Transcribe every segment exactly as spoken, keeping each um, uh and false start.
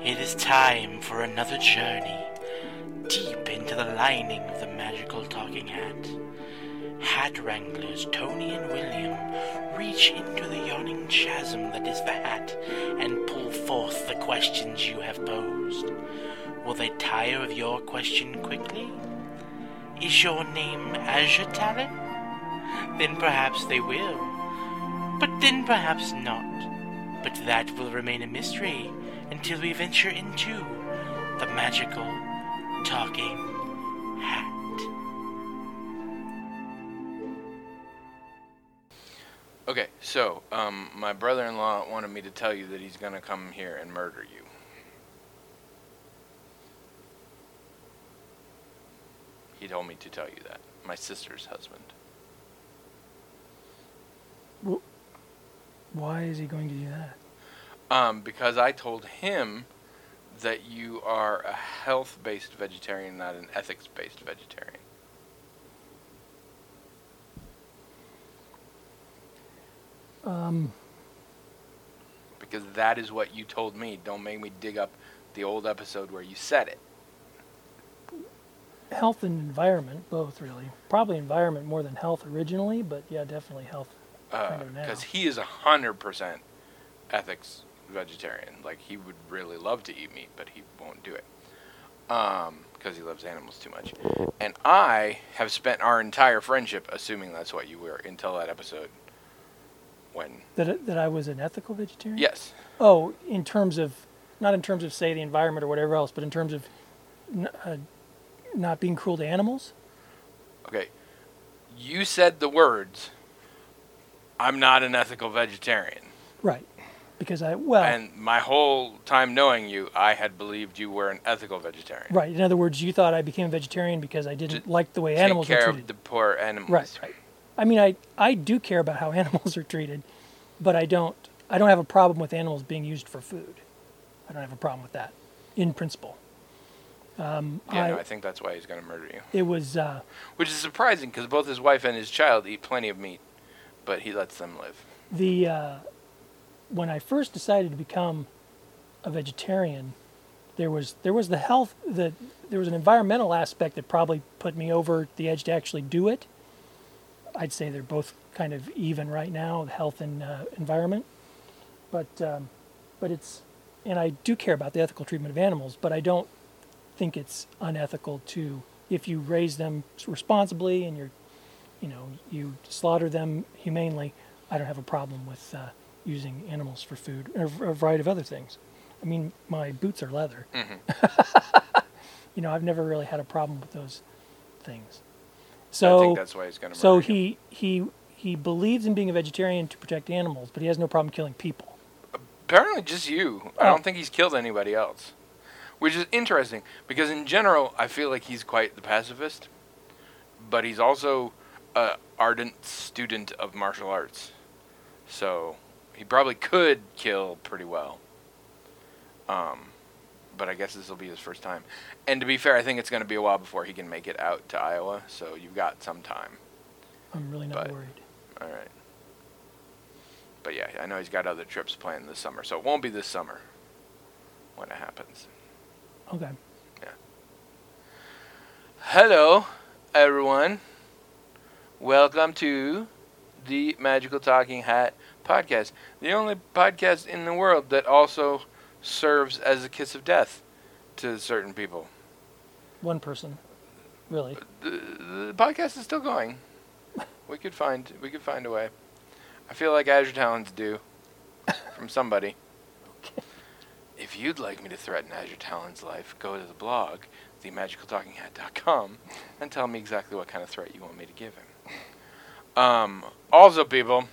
It is time for another journey deep into the lining of the magical talking hat. Hat wranglers Tony and William reach into the yawning chasm that is the hat and pull forth the questions you have posed. Will they tire of your question quickly? Is your name Azure Talon? Then perhaps they will. But then perhaps not. But that will remain a mystery until we venture into the magical talking hat. Okay, so, um, my brother-in-law wanted me to tell you that he's gonna come here and murder you. He told me to tell you that. My sister's husband. Well, why is he going to do that? Um, because I told him that you are a health-based vegetarian, not an ethics-based vegetarian. Um, Because that is what you told me. Don't make me dig up the old episode where you said it. health and environment, both really. Probably environment more than health originally, but yeah, definitely health kind of now. Because he is a hundred percent ethics vegetarian. Like, he would really love to eat meat, but he won't do it. Um, because he loves animals too much. And I have spent our entire friendship assuming that's what you were until that episode. When? That it- that I was an ethical vegetarian? Yes. Oh, in terms of, not in terms of, say, the environment or whatever else, but in terms of n- uh, not being cruel to animals? Okay. You said the words, I'm not an ethical vegetarian. Right. Because I, well, And my whole time knowing you, I had believed you were an ethical vegetarian. right. In other words, you thought I became a vegetarian because I didn't To like the way Take animals were care treated. of the poor animals. Right, right. I mean, I, I do care about how animals are treated, but I don't I don't have a problem with animals being used for food. I don't have a problem with that, in principle. Um, Yeah, I, no, I think that's why he's going to murder you. it was uh, Which is surprising because both his wife and his child eat plenty of meat, but he lets them live. the uh, when I first decided to become a vegetarian, there was there was the health the there was an environmental aspect that probably put me over the edge to actually do it. I'd say they're both kind of even right now, the health and uh, environment. But um, but it's and I do care about the ethical treatment of animals, but I don't think it's unethical to, if you raise them responsibly and you're you know you slaughter them humanely. I don't have a problem with uh, using animals for food or a variety of other things. I mean, my boots are leather. Mm-hmm. You know, I've never really had a problem with those things. I So think that's why he's going to murder so you. he he he believes in being a vegetarian to protect animals, but he has no problem killing people. Apparently just you. I Oh. don't think he's killed anybody else. Which is interesting, because in general, I feel like he's quite the pacifist. But he's also an ardent student of martial arts. So, he probably could kill pretty well. Um, but I guess this will be his first time. And to be fair, I think it's going to be a while before he can make it out to Iowa, so you've got some time. I'm really not But- worried. All right. But yeah, I know he's got other trips planned this summer, so it won't be this summer when it happens. Okay. Hello, everyone. Welcome to the Magical Talking Hat podcast, the only podcast in the world that also serves as a kiss of death to certain people. One person, really. The, the podcast is still going. We could find we could find a way. I feel like Azure Talon's due from somebody. Okay. If you'd like me to threaten Azure Talon's life, go to the blog, the magical talking hat dot com, and tell me exactly what kind of threat you want me to give him. Um, also, people,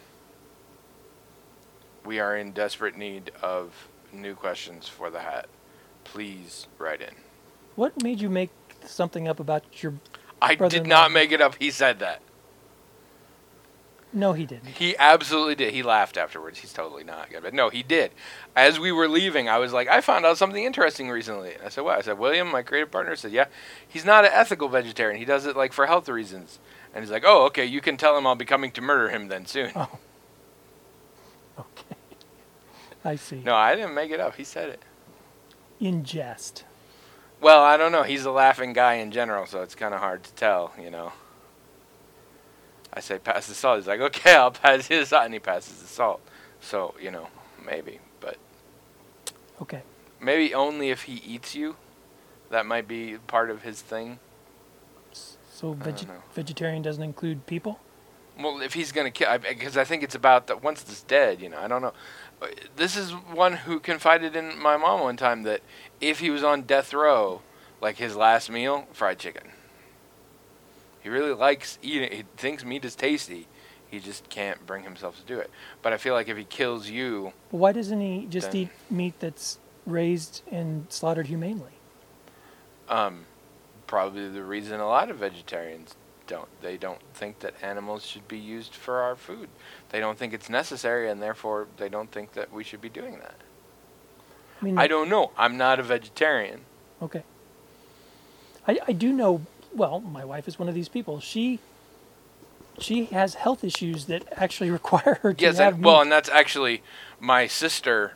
we are in desperate need of new questions for the hat. Please write in. What made you make something up about your? I did Brother-in-law. not make it up. He said that. No, he didn't. He absolutely did. He laughed afterwards. He's totally not good. But no, he did. As we were leaving, I was like, I found out something interesting recently. And I said, what? I said, William, my creative partner, said, yeah, he's not an ethical vegetarian. He does it like for health reasons. And he's like, oh, okay, you can tell him I'll be coming to murder him then soon. Oh. Okay. I see. No, I didn't make it up. He said it. in jest? Well, I don't know. He's a laughing guy in general, so it's kind of hard to tell, you know. I say pass the salt. He's like, okay, I'll pass you the salt, and he passes the salt. So, you know, maybe, but Okay. maybe only if he eats you. That might be part of his thing. So I veg- don't know. vegetarian doesn't include people? Well, if he's gonna kill, because I think it's about that once it's dead, you know. I don't know. Uh, This is one who confided in my mom one time that if he was on death row, like his last meal, fried chicken. He really likes eating. He thinks meat is tasty. He just can't bring himself to do it. But I feel like if he kills you, Well, why doesn't he just Then- eat meat that's raised and slaughtered humanely? um, probably the reason a lot of vegetarians don't. They don't think that animals should be used for our food. They don't think it's necessary, and therefore they don't think that we should be doing that. I mean, I don't know. I'm not a vegetarian. Okay. I, I do know, well, my wife is one of these people. She she has health issues that actually require her to Yes, have and, well, meat. and that's actually my sister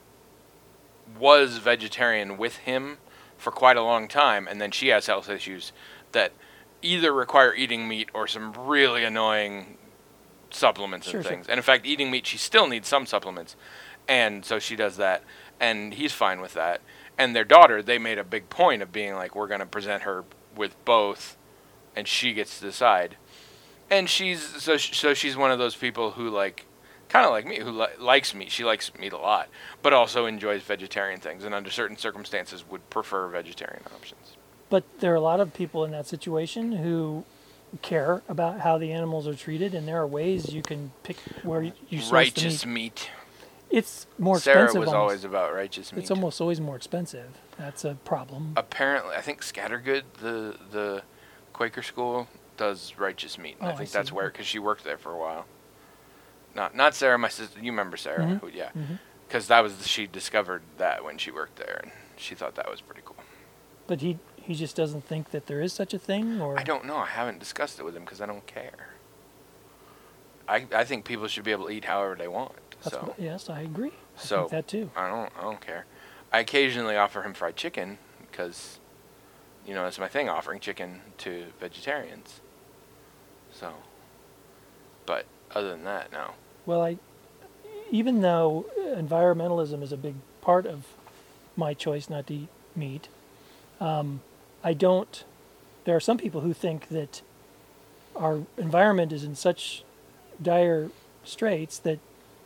was vegetarian with him for quite a long time, and then she has health issues that either require eating meat or some really annoying supplements Sure, and sure. things. And in fact, eating meat, she still needs some supplements, and so she does that, and he's fine with that. And their daughter, they made a big point of being like, we're going to present her with both, and she gets to decide. And she's so sh- so she's one of those people who like, kind of like me, who li- likes meat. She likes meat a lot, but also enjoys vegetarian things, and under certain circumstances would prefer vegetarian options. But there are a lot of people in that situation who care about how the animals are treated, and there are ways you can pick where you, you source Righteous the meat. meat. It's more Sarah expensive. was almost. always about righteous meat. It's almost always more expensive. That's a problem. Apparently, I think Scattergood, the the Quaker school, does righteous meat. And Oh, I I think that's see. where, because she worked there for a while. Not not Sarah, my sister. You remember Sarah? Mhm. Who, yeah. Mhm. Because that was she discovered that when she worked there, and she thought that was pretty cool. But he he just doesn't think that there is such a thing, or I don't know. I haven't discussed it with him because I don't care. I I think people should be able to eat however they want. That's so what, yes, I agree. I So- think that too. I don't I don't care. I occasionally offer him fried chicken because, you know, that's my thing, offering chicken to vegetarians. So, but other than that, no. Well, I even though environmentalism is a big part of my choice not to eat meat, um, I don't. There are some people who think that our environment is in such dire straits that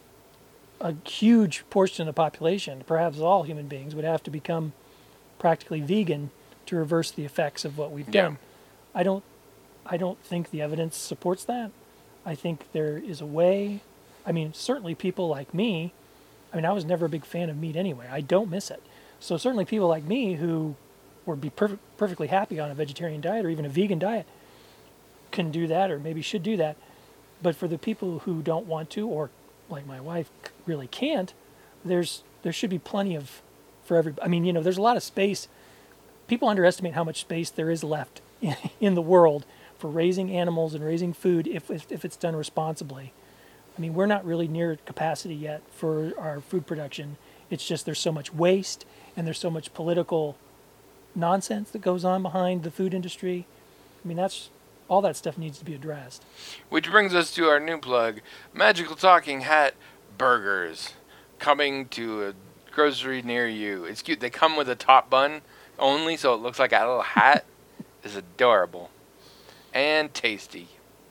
a huge portion of the population, perhaps all human beings, would have to become practically vegan to reverse the effects of what we've Yeah. done. I don't. I don't think the evidence supports that. I think there is a way. I mean, certainly people like me. I mean, I was never a big fan of meat anyway. I don't miss it. So certainly people like me who would be perfect, perfectly happy on a vegetarian diet or even a vegan diet can do that, or maybe should do that. But for the people who don't want to, or like my wife c- really can't, there's there should be plenty of for everybody. I mean, you know, there's a lot of space. People underestimate how much space there is left in, in the world for raising animals and raising food if, if if it's done responsibly. I mean, we're not really near capacity yet for our food production. It's just there's so much waste and there's so much political nonsense that goes on behind the food industry. I mean, that's all that stuff needs to be addressed. Which brings us to our new plug, Magical Talking Hat Burgers, coming to a grocery near you. It's cute. They come with a top bun only, so it looks like a little hat. It's adorable and tasty.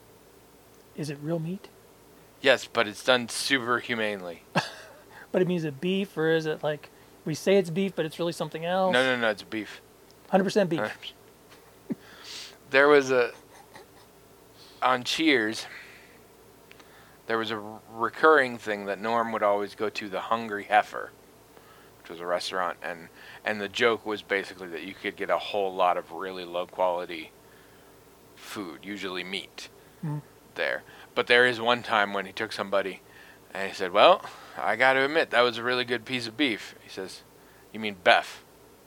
Is it real meat? Yes, but it's done super humanely. But it means it beef, or is it like we say it's beef, but it's really something else? No, no, no, it's beef. one hundred percent beef. There was a on Cheers. There was a r- recurring thing that Norm would always go to, the Hungry Heifer, which was a restaurant, and and the joke was basically that you could get a whole lot of really low quality food, usually meat, Mhm. there. But there is one time when he took somebody, and he said, "Well, I got to admit that was a really good piece of beef." He says, "You mean beef?"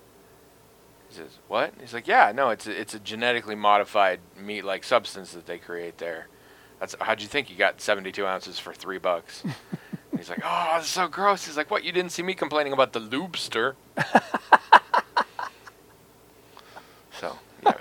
He says, "What?" He's like, "Yeah, no, it's a, it's a genetically modified meat-like substance that they create there. That's how'd you think you got seventy-two ounces for three bucks?" And he's like, "Oh, that's so gross." He's like, "What? You didn't see me complaining about the lobster?"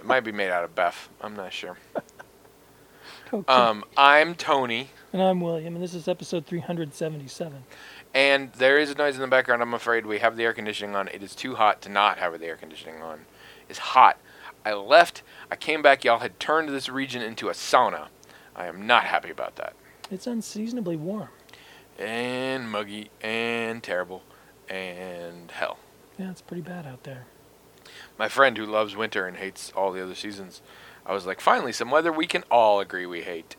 might be made out of Beth. I'm not sure. Okay. Um, I'm Tony, And I'm William, and this is episode three hundred seventy-seven. and there is a noise in the background. I'm afraid we have the air conditioning on. It is too hot to not have the air conditioning on. It's hot. I left. I came back. Y'all had turned this region into a sauna. I am not happy about that. It's unseasonably warm. And muggy and terrible and hell. Yeah, it's pretty bad out there. My friend who loves winter and hates all the other seasons, I was like, finally, some weather we can all agree we hate.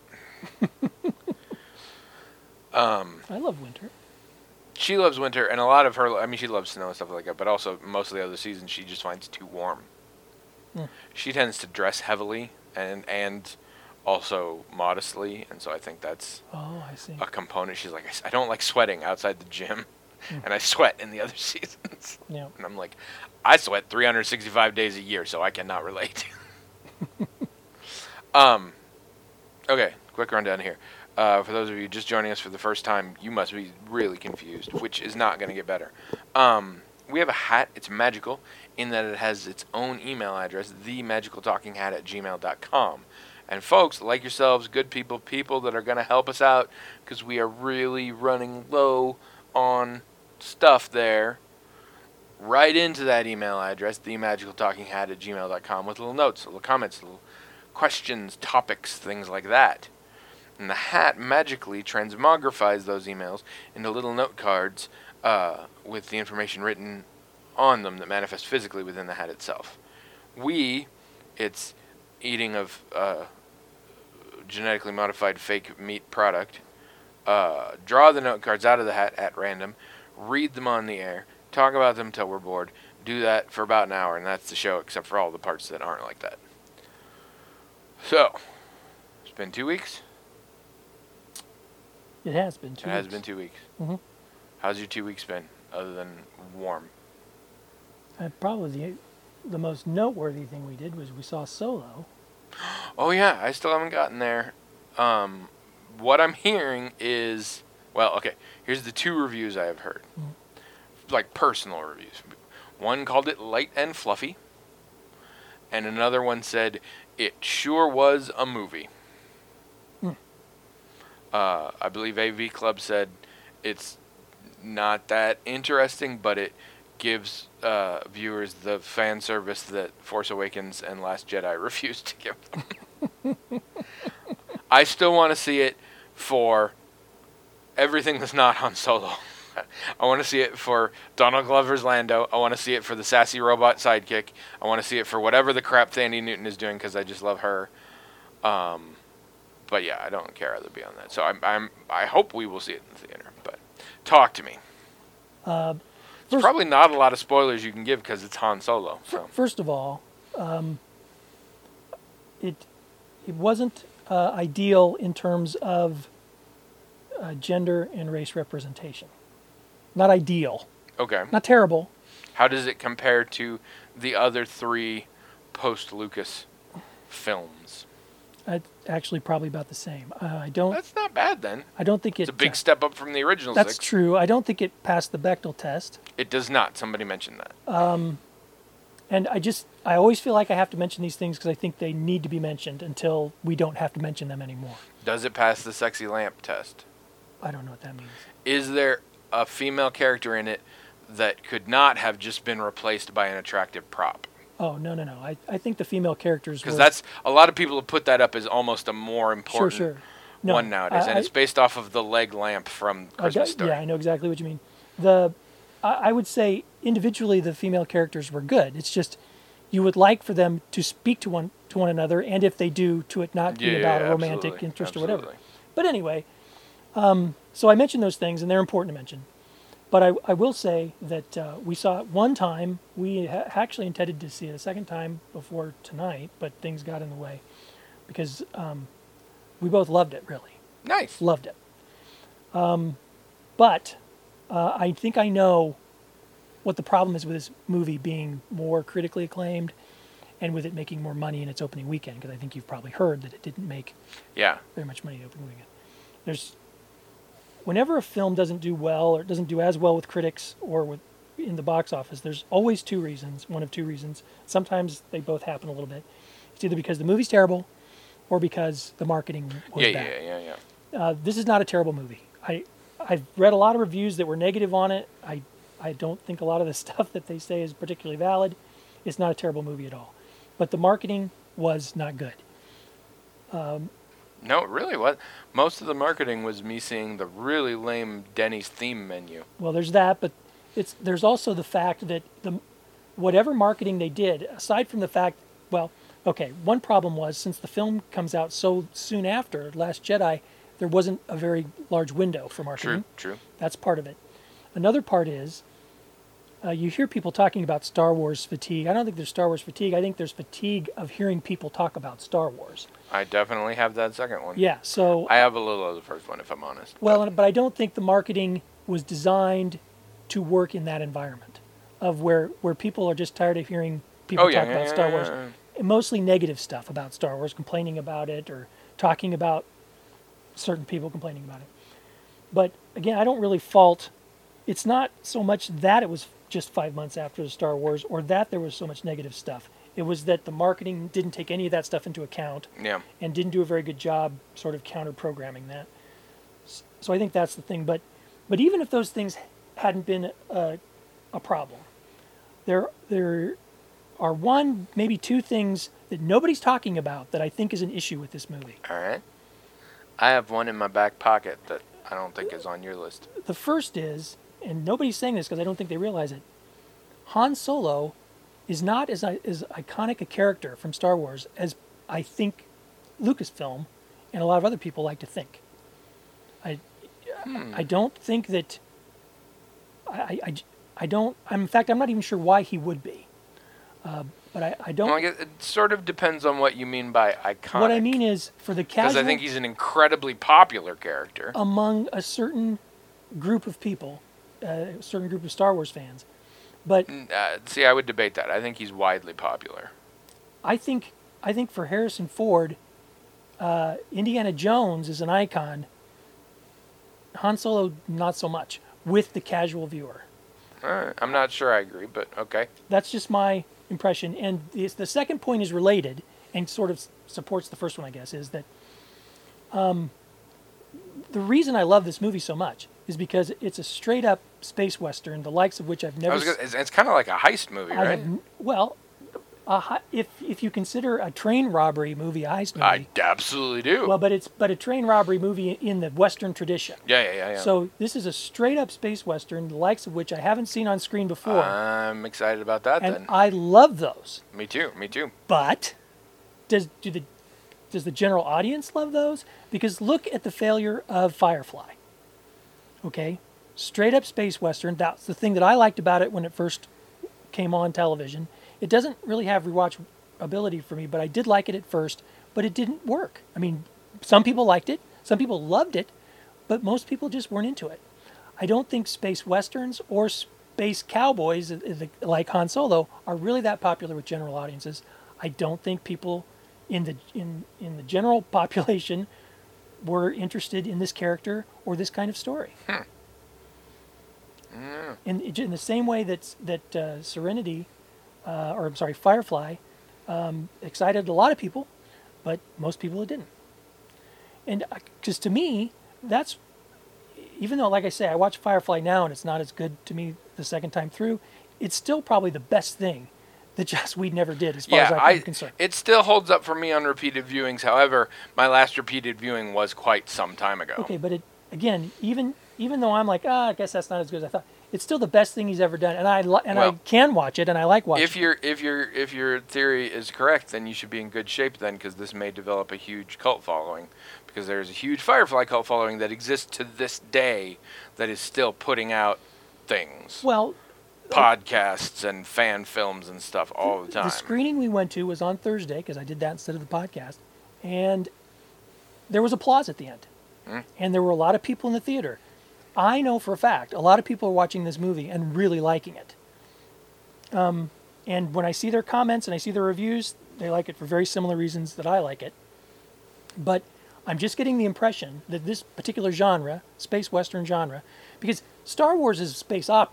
um, I love winter. she loves winter, and a lot of her, I mean, she loves snow and stuff like that, but also most of the other seasons she just finds too warm. Hmm. She tends to dress heavily and and also modestly, and so I think that's Oh, I see. a component. She's like, I s- I don't like sweating outside the gym, Hmm. and I sweat in the other seasons. Yeah. And I'm like, I sweat three hundred sixty-five days a year, so I cannot relate. um, okay, quick rundown here. Uh, for those of you just joining us for the first time, you must be really confused, which is not going to get better. Um, we have a hat. It's magical in that it has its own email address, the magical talking hat at gmail dot com. And folks, like yourselves, good people, people that are going to help us out, because we are really running low on stuff there, right into that email address, the magical talking hat at gmail dot com, with little notes, little comments, little questions, topics, things like that. And the hat magically transmogrifies those emails into little note cards uh, with the information written on them that manifest physically within the hat itself. We, it's eating of uh, genetically modified fake meat product, uh, draw the note cards out of the hat at random, read them on the air, talk about them till we're bored, do that for about an hour, and that's the show, except for all the parts that aren't like that. So, it's been two weeks. It has been two It has weeks. been two weeks. Mhm. How's your two weeks been, other than warm? Uh, probably the, the most noteworthy thing we did was we saw Solo. Oh yeah, I still haven't gotten there. Um, what I'm hearing is, well, okay, here's the two reviews I have heard. Mm. Like personal reviews. One called it light and fluffy, and another one said it sure was a movie. Mm. Uh, I believe A V Club said it's not that interesting, but it gives uh, viewers the fan service that Force Awakens and Last Jedi refused to give them. I still want to see it for everything that's not Han Solo. I want to see it for Donald Glover's Lando. I want to see it for the sassy robot sidekick. I want to see it for whatever the crap Thandie Newton is doing, because I just love her. Um, but yeah, I don't care other beyond that. So I'm, I'm, I hope we will see it in the theater. But talk to me. Uh, There's first, probably not a lot of spoilers you can give because it's Han Solo. So first of all, um, it it wasn't uh, ideal in terms of uh, gender and race representation. Not ideal. okay, Not terrible. how does it compare to the other three post-Lucas films? It's actually probably about the same. Uh, I don't. That's not bad then. I don't think it. It's a big uh, step up from the original That's six. true. I don't think it passed the Bechdel test. It does not. Somebody mentioned that. And I just, I always feel like I have to mention these things because I think they need to be mentioned until we don't have to mention them anymore. Does it pass the sexy lamp test? I don't know what that means. Is there a female character in it that could not have just been replaced by an attractive prop? Oh, no, no, no. I, I think the female characters Because were... that's a lot of people have put that up as almost a more Sure, important sure. No, one nowadays, I- and I- it's based off of the leg lamp from I Christmas got- Story. Yeah, I know exactly what you mean. The, I, I would say individually the female characters were good. It's just you would like for them to speak to one to one another, and if they do, to it not be Yeah, about a romantic absolutely, interest or whatever. absolutely. But anyway, um, so I mentioned those things, and they're important to mention. But I, I will say that uh, we saw it one time. We ha- actually intended to see it a second time before tonight, but things got in the way because um, we both loved it, really. Nice. Loved it. Um, but uh, I think I know what the problem is with this movie being more critically acclaimed and with it making more money in its opening weekend, because I think you've probably heard that it didn't make Yeah. very much money in the opening weekend. There's whenever a film doesn't do well or doesn't do as well with critics or with in the box office, there's always two reasons, one of two reasons. Sometimes they both happen a little bit. It's either because the movie's terrible or because the marketing was Yeah, bad. yeah, yeah, yeah. Uh, this is not a terrible movie. I, I've read a lot of reviews that were negative on it. I, I don't think a lot of the stuff that they say is particularly valid. It's not a terrible movie at all. But the marketing was not good. No, it really was. Most of the marketing was me seeing the really lame Denny's theme menu. Well, there's that, but it's there's also the fact that the whatever marketing they did, aside from the fact, well, okay, one problem was since the film comes out so soon after Last Jedi, there wasn't a very large window for marketing. True, true. That's part of it. Another part is uh, you hear people talking about Star Wars fatigue. I don't think there's Star Wars fatigue. I think there's fatigue of hearing people talk about Star Wars. I definitely have that second one. Yeah, so I have a little of the first one, if I'm honest. well, but I don't think the marketing was designed to work in that environment of where where people are just tired of hearing people Oh, yeah, talk yeah, about yeah, Star yeah, Wars, yeah. and mostly negative stuff about Star Wars, complaining about it or talking about certain people complaining about it. But again, I don't really fault. It's not so much that it was just five months after the Star Wars, or that there was so much negative stuff. It was that the marketing didn't take any of that stuff into account Yeah. and didn't do a very good job sort of counter-programming that. S- So I think that's the thing. But but even if those things hadn't been a, a problem, there there are one, maybe two things that nobody's talking about that I think is an issue with this movie. All right. I have one in my back pocket that I don't think is on your list. The first is, and nobody's saying this because I don't think they realize it, Han Solo is not as, i- as iconic a character from Star Wars as I think Lucasfilm and a lot of other people like to think. I, I don't think that. I, I, I don't. I'm, in fact, I'm not even sure why he would be. Uh, but I, I don't. Well, I guess it sort of depends on what you mean by iconic. What I mean is, for the Because casual, I think he's an incredibly popular character. among a certain group of people, uh, a certain group of Star Wars fans. But Uh, see, I would debate that. I think he's widely popular. I think I think for Harrison Ford, uh, Indiana Jones is an icon. Han Solo, not so much, with the casual viewer. Uh, I'm not sure I agree, but okay. That's just my impression. And the, the second point is related and sort of s- supports the first one, I guess, is that um, the reason I love this movie so much is because it's a straight up space western, the likes of which I've I never was s- gonna, it's, it's kind of like a heist movie, I right? have n- well, a hi- if if you consider a train robbery movie a heist movie, I absolutely do. well, but it's but a train robbery movie in the Western tradition. yeah, yeah, yeah, yeah. So this is a straight up space Western, the likes of which I haven't seen on screen before, I'm excited about that and then. I love those. Me too, me too. But does do the does the general audience love those? Because look at the failure of Firefly. Okay, straight up space Western. That's the thing that I liked about it when it first came on television. It doesn't really have rewatch ability for me, but I did like it at first, but it didn't work. I mean, some people liked it, some people loved it, but most people just weren't into it. I don't think space westerns or space cowboys uh, uh, like Han Solo are really that popular with general audiences. I don't think people in the in in the general population were interested in this character or this kind of story. Hmm. Mm. In, in the same way that that uh, Serenity, uh, or I'm sorry, Firefly, um, excited a lot of people, but most people it didn't. And because to me, that's even though, like I say, I watch Firefly now and it's not as good to me the second time through, it's still probably the best thing that Joss Whedon never did, as far Yeah, as I'm I, concerned. it still holds up for me on repeated viewings. However, my last repeated viewing was quite some time ago. Okay, but it again, even even though I'm like, ah, I guess that's not as good as I thought. It's still the best thing he's ever done, and I li- and I Well, can watch it, and I like watching. If your if your if your theory is correct, then you should be in good shape then, because this may develop a huge cult following. Because there's a huge Firefly cult following that exists to this day, that is still putting out things, Well, podcasts and fan films and stuff all the time. the screening we went to was on Thursday because I did that instead of the podcast, and there was applause at the end, Hmm. and there were a lot of people in the theater. I know for a fact a lot of people are watching this movie and really liking it. Um, and when I see their comments and I see their reviews, they like it for very similar reasons that I like it. But I'm just getting the impression that this particular genre, space western genre, because Star Wars is a space opera.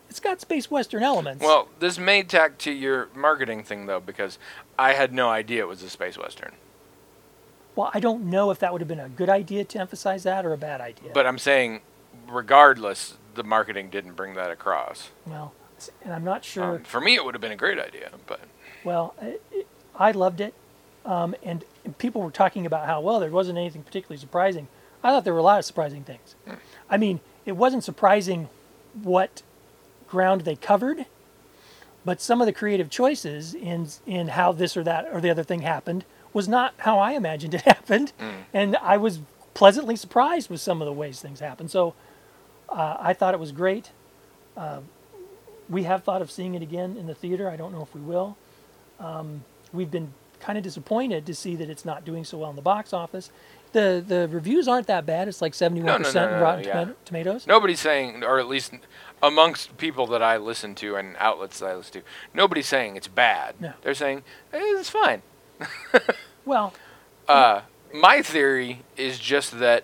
it's got space western elements. Well, this may tack to your marketing thing, though, because I had no idea it was a space western. Well, I don't know if that would have been a good idea to emphasize that or a bad idea. But I'm saying, regardless, the marketing didn't bring that across. Well, and I'm not sure. Um, for me, it would have been a great idea, but Well, I, I loved it, um, and, and people were talking about how, well, there wasn't anything particularly surprising. I thought there were a lot of surprising things. Hmm. I mean, it wasn't surprising what ground they covered, but some of the creative choices in in how this or that or the other thing happened was not how I imagined it happened, Mm. and I was pleasantly surprised with some of the ways things happened. So uh, I thought it was great. Uh, we have thought of seeing it again in the theater. I don't know if we will. Um, we've been kind of disappointed to see that it's not doing so well in the box office. The the reviews aren't that bad. It's like seventy-one percent no, no, in no, Rotten yeah. Tomato- Tomatoes. nobody's saying, or at least amongst people that I listen to and outlets that I listen to, nobody's saying it's bad. No. They're saying, eh, it's fine. Well, Uh, my theory is just that,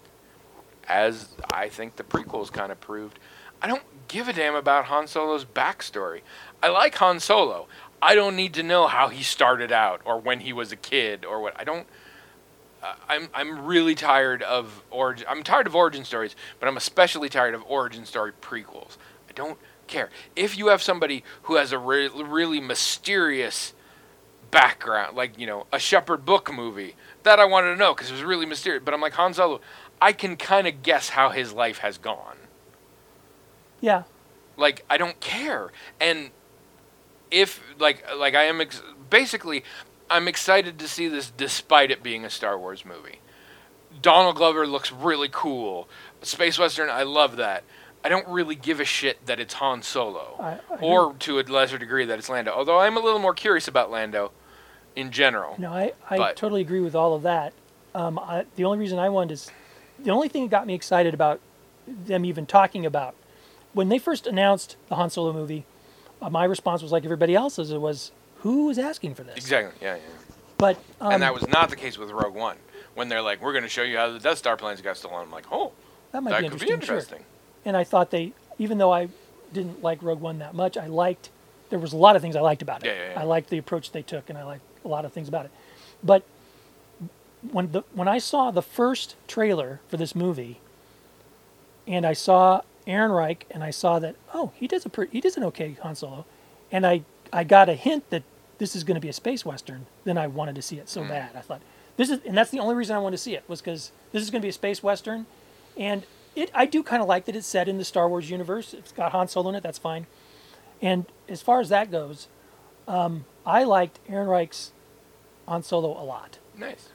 as I think the prequels kind of proved, I don't give a damn about Han Solo's backstory. I like Han Solo. I don't need to know how he started out or when he was a kid or what. I don't. Uh, I'm I'm really tired of origin. I'm tired of origin stories, but I'm especially tired of origin story prequels. I don't care if you have somebody who has a re- really mysterious background, like, you know, a Shepherd Book movie. That I wanted to know because it was really mysterious. But I'm like, Han Solo, I can kind of guess how his life has gone. yeah, Like, I don't care. And if, like, like I am, ex- basically, I'm excited to see this despite it being a Star Wars movie. Donald Glover looks really cool. Space Western, I love that. I don't really give a shit that it's Han Solo. I, I Or, to a lesser degree, that it's Lando. Although I'm a little more curious about Lando in general. No, I, I But- totally agree with all of that. Um, I, the only reason I wanted to, s- the only thing that got me excited about them even talking about, when they first announced the Han Solo movie, uh, my response was like everybody else's. It was, who was asking for this? Exactly, yeah, yeah. But um, and that was not the case with Rogue One. When they're like, we're going to show you how the Death Star plans got stolen. I'm like, oh, that might that be could interesting. be sure. interesting. And I thought they, even though I didn't like Rogue One that much, I liked, there was a lot of things I liked about it. Yeah, yeah, yeah. I liked the approach they took, and I liked a lot of things about it. But when the when I saw the first trailer for this movie, and I saw Aaron Reich, and I saw that, oh, he does a pre- he does an okay Han Solo, and I I got a hint that this is going to be a space western. Then I wanted to see it so Mm. bad. I thought this is, and that's the only reason I wanted to see it was because this is going to be a space western, and it I do kind of like that it's set in the Star Wars universe. It's got Han Solo in it. That's fine. And as far as that goes, um, I liked Aaron Reich's Han Solo a lot. Nice.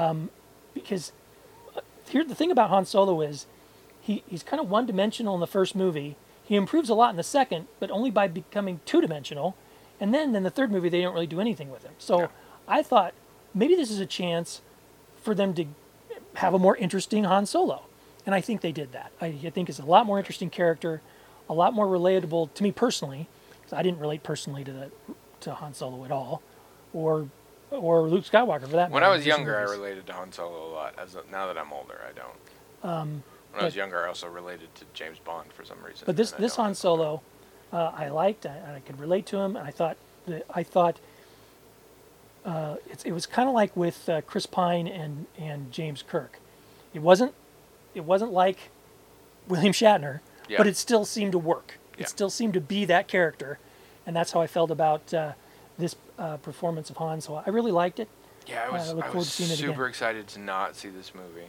Because uh, here the thing about Han Solo is he, he's kind of one-dimensional in the first movie. He improves a lot in the second, but only by becoming two-dimensional. And then in the third movie, they don't really do anything with him. So Yeah. I thought maybe this is a chance for them to have a more interesting Han Solo. And I think they did that. I, I think it's a lot more interesting character, a lot more relatable to me personally, because I didn't relate personally to the, to Han Solo at all, or or Luke Skywalker for that When matter. I was These younger, I movies. related to Han Solo a lot. As a, now that I'm older, I don't. Um, When I was but- younger, I also related to James Bond for some reason. But this and I this don't Han have- Solo, uh, I liked. I, I could relate to him, and I thought that I thought uh, it's, it was kind of like with uh, Chris Pine and and James Kirk. It wasn't it wasn't like William Shatner, Yeah. but it still seemed to work. Yeah. It still seemed to be that character, and that's how I felt about uh, this uh, performance of Han. So I really liked it. Yeah, I was, I look I forward was to seeing it super again. excited to not see this movie.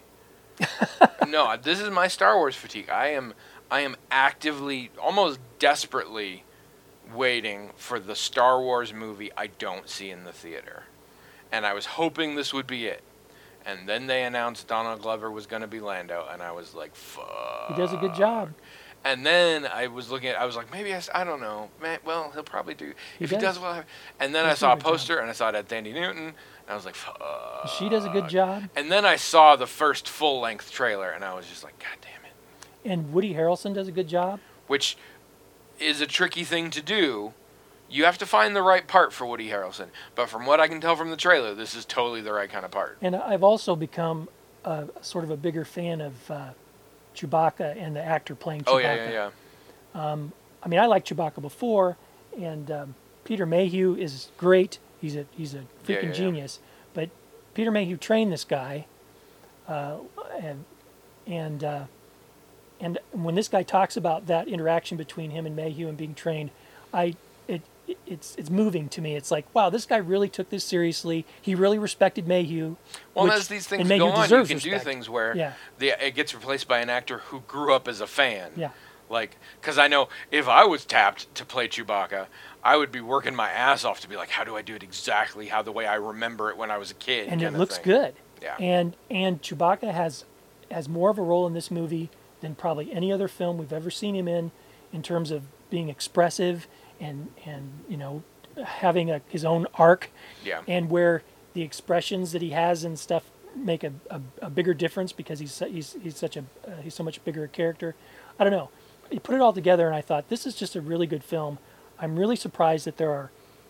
No, this is my Star Wars fatigue. I am, I am actively, almost desperately, waiting for the Star Wars movie I don't see in the theater, and I was hoping this would be it. And then they announced Donald Glover was going to be Lando, and I was like, "Fuck." He does a good job. And then I was looking at, I was like, maybe I, s- I don't know, man. Well, he'll probably do. He if he does. does well, and then He I does saw a do a good job. poster, and I saw it at Dandy Newton, and I was like, fuck. She does a good job, And then I saw the first full length trailer, and I was just like, God damn it. and Woody Harrelson does a good job. Which is a tricky thing to do. You have to find the right part for Woody Harrelson. But from what I can tell from the trailer, this is totally the right kind of part. And I've also become a, sort of a bigger fan of uh, Chewbacca and the actor playing Chewbacca. Oh, yeah, yeah, yeah. I mean, I liked Chewbacca before, and um, Peter Mayhew is great. He's a he's a freaking Yeah, yeah, yeah. genius. But Peter Mayhew trained this guy, uh, and and uh, and when this guy talks about that interaction between him and Mayhew and being trained, I it it's it's moving to me. It's like, wow, this guy really took this seriously. He really respected Mayhew. Well, which- as these things and go Mayhew on, you deserves can do respect. things where Yeah. the, it gets replaced by an actor who grew up as a fan. Yeah. Like, because I know if I was tapped to play Chewbacca, I would be working my ass off to be like, how do I do it exactly how the way I remember it when I was a kid? And it kinda looks thing. good. Yeah. And and Chewbacca has has more of a role in this movie than probably any other film we've ever seen him in, in terms of being expressive and and you know having a, his own arc. Yeah. And where the expressions that he has and stuff make a, a, a bigger difference because he's su- he's he's such a uh, he's so much bigger a character. I don't know. You put it all together, and I thought this is just a really good film. I'm really surprised that there are.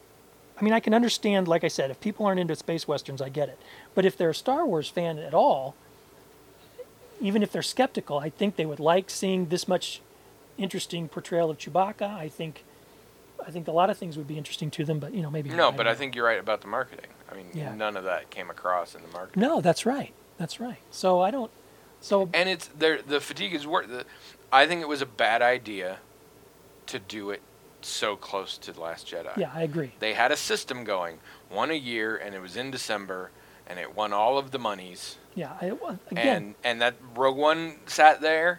I mean, I can understand, like I said, if people aren't into space westerns, I get it. But if they're a Star Wars fan at all, even if they're skeptical, I think they would like seeing this much interesting portrayal of Chewbacca. I think, I think a lot of things would be interesting to them, but you know, maybe No, don't but I know. think you're right about the marketing. I mean, Yeah. none of that came across in the marketing. No, that's right. That's right. So I don't. So And it's there. The fatigue is worth. The, I think it was a bad idea to do it so close to The Last Jedi. yeah, I agree. They had a system going, one a year, and it was in December, and it won all of the monies. Yeah, I, well, again, And and that Rogue One sat there.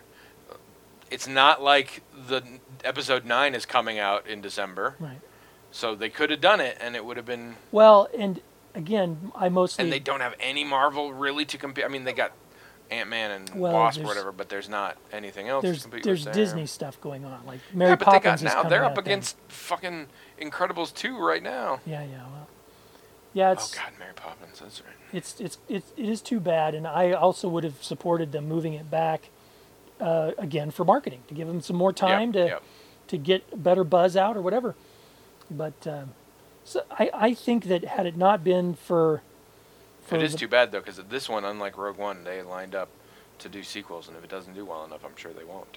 It's not like the episode nine is coming out in December, right. so they could have done it, and it would have been. Well, and again, I mostly. And they don't have any Marvel really to compare. I mean, they got Ant-Man and Well, Wasp or there's- whatever, but there's not anything else to there's compete there's with there. Disney stuff going on, like Mary Yeah, but Poppins they got is now. coming They're up out then. against fucking Incredibles two right now. Yeah, yeah, well, yeah. It's Oh God, Mary Poppins. That's right. it's it's it's it is too bad, and I also would have supported them moving it back uh, again for marketing to give them some more time Yep, to yep. to get better buzz out or whatever. But um, so I I think that had it not been for for It is the- too bad though, because this one, unlike Rogue One, they lined up to do sequels, and if it doesn't do well enough, I'm sure they won't.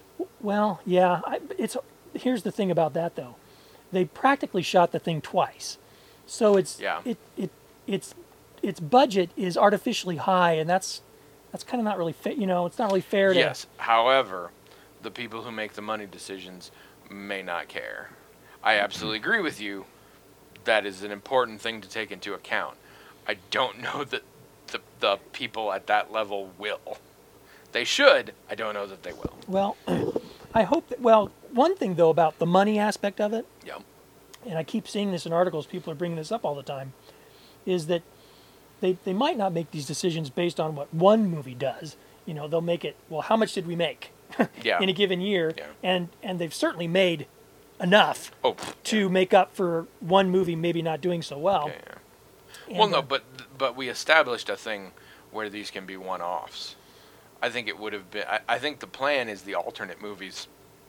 Well, yeah, I, it's here's the thing about that though, they practically shot the thing twice, so it's Yeah. it it its its budget is artificially high, and that's that's kind of not really fair. You know, it's not really fair to. Yes. However, the people who make the money decisions may not care. I absolutely agree with you. That is an important thing to take into account. I don't know that the the people at that level will. They should. I don't know that they will. Well, I hope that. Well, one thing though about the money aspect of it, Yep. and I keep seeing this in articles. People are bringing this up all the time, is that they they might not make these decisions based on what one movie does. You know, they'll make it. Well, how much did we make Yeah. in a given year? Yeah. And and they've certainly made enough Oh. pff, to make up for one movie maybe not doing so well. yeah, yeah. And, Well, no, uh, but but we established a thing where these can be one-offs. I think it would have been. I, I think the plan is the alternate movies,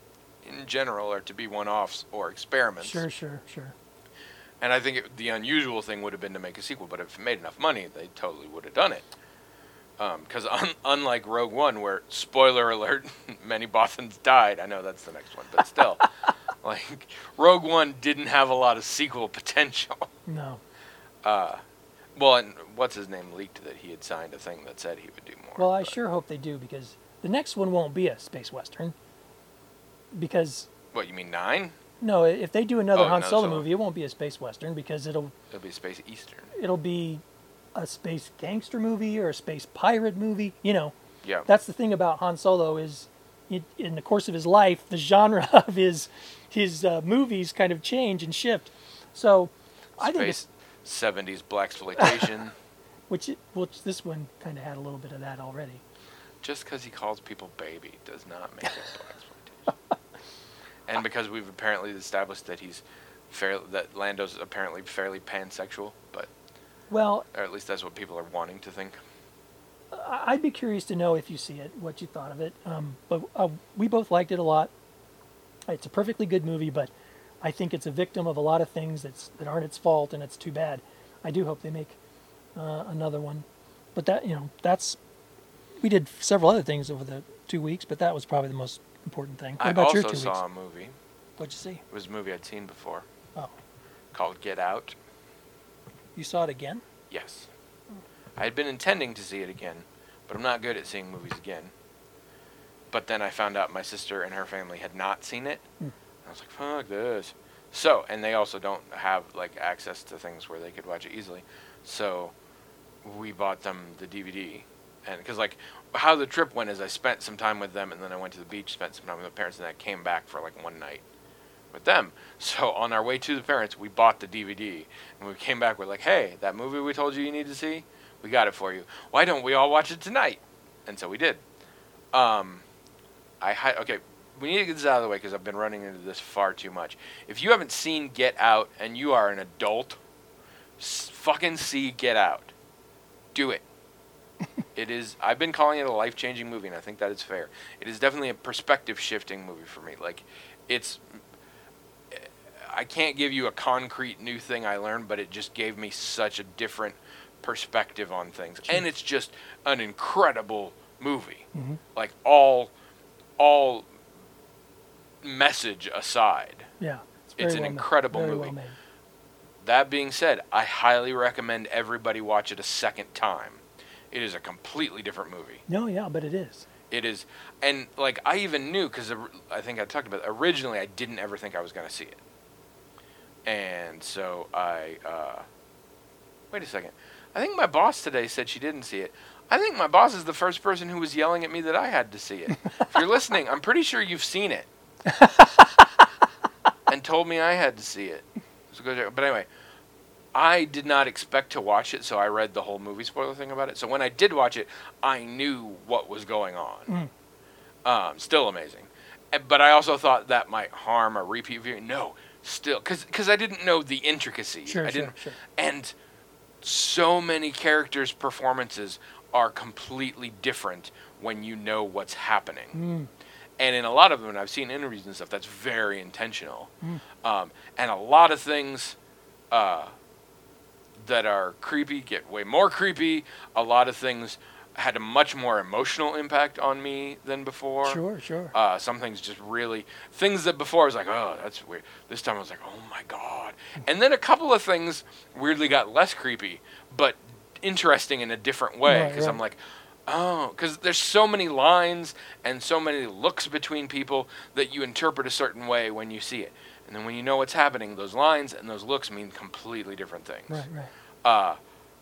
in general, are to be one-offs or experiments. sure, sure, sure. And I think it, the unusual thing would have been to make a sequel, but if it made enough money, they totally would have done it. Because un, unlike Rogue One, where, spoiler alert, many Bothans died. I know that's the next one, but still. like, Rogue One didn't have a lot of sequel potential. No. Uh, well, and what's his name leaked that he had signed a thing that said he would do more. Well, I but- sure hope they do because the next one won't be a space western. Because What, you mean nine? no, if they do another Oh, Han no, Solo so- movie, it won't be a space western because it'll It'll be Space Eastern. it'll be a space gangster movie or a space pirate movie. You know, Yeah. that's the thing about Han Solo is, it, in the course of his life, the genre of his his uh, movies kind of change and shift. So, I think it's, Space seventies blaxploitation. which it, which this one kind of had a little bit of that already. Just because he calls people baby does not make it blaxploitation. And because we've apparently established that he's fair, that Lando's apparently fairly pansexual, but Well, or at least that's what people are wanting to think. I- I'd be curious to know if you see it, what you thought of it. Um, but uh, we both liked it a lot. It's a perfectly good movie, but I think it's a victim of a lot of things that's, that aren't its fault, and it's too bad. I do hope they make uh, another one. But that, you know, that's we did several other things over the two weeks, but that was probably the most important thing. What I about also your two saw weeks? a movie What'd you see? It was a movie I'd seen before Oh, called Get Out. you saw it again? Yes. I had been intending to see it again, but I'm not good at seeing movies again. But then I found out my sister and her family had not seen it. Hmm. I was like, fuck this. So, and they also don't have, like, access to things where they could watch it easily. So, we bought them the D V D. And, because, like, how the trip went is I spent some time with them, and then I went to the beach, spent some time with my parents, and then I came back for, like, one night with them. So, on our way to the parents, we bought the D V D. And we came back with, like, hey, that movie we told you you need to see, we got it for you. Why don't we all watch it tonight? And so we did. Um, I hi- Okay, we need to get this out of the way because I've been running into this far too much. If you haven't seen Get Out and you are an adult, s- fucking see Get Out. Do it. It is. I've been calling it a life-changing movie, and I think that is fair. It is definitely a perspective-shifting movie for me. Like, it's. I can't give you a concrete new thing I learned, but it just gave me such a different perspective on things, and it's just an incredible movie. Mm-hmm. Like all, all message aside, Yeah. it's, very an well incredible made. Very movie. Well made. That being said, I highly recommend everybody watch it a second time. It is a completely different movie. No, yeah, but it is. It is, and like I even knew because I think I talked about it, originally I didn't ever think I was going to see it, and so I uh, wait a second. I think my boss today said she didn't see it. I think my boss is the first person who was yelling at me that I had to see it. If you're listening, I'm pretty sure you've seen it and told me I had to see it. So go there. But anyway, I did not expect to watch it, so I read the whole movie spoiler thing about it. So when I did watch it, I knew what was going on. Mm. Um, still amazing. And- But I also thought that might harm a repeat viewing. No, still. Because I didn't know the intricacies. Sure, I sure, didn't, sure. And so many characters' performances are completely different when you know what's happening. Mm. And in a lot of them, and I've seen interviews and stuff, that's very intentional. Mm. Um, and a lot of things uh, that are creepy get way more creepy. A lot of things had a much more emotional impact on me than before. Sure, sure. Uh, some things just really, things that before I was like, oh, that's weird. This time I was like, oh my God. And then a couple of things weirdly got less creepy, but interesting in a different way. Right, Because right. I'm like, oh, because there's so many lines and so many looks between people that you interpret a certain way when you see it. And then when you know what's happening, those lines and those looks mean completely different things. Right, right. Uh,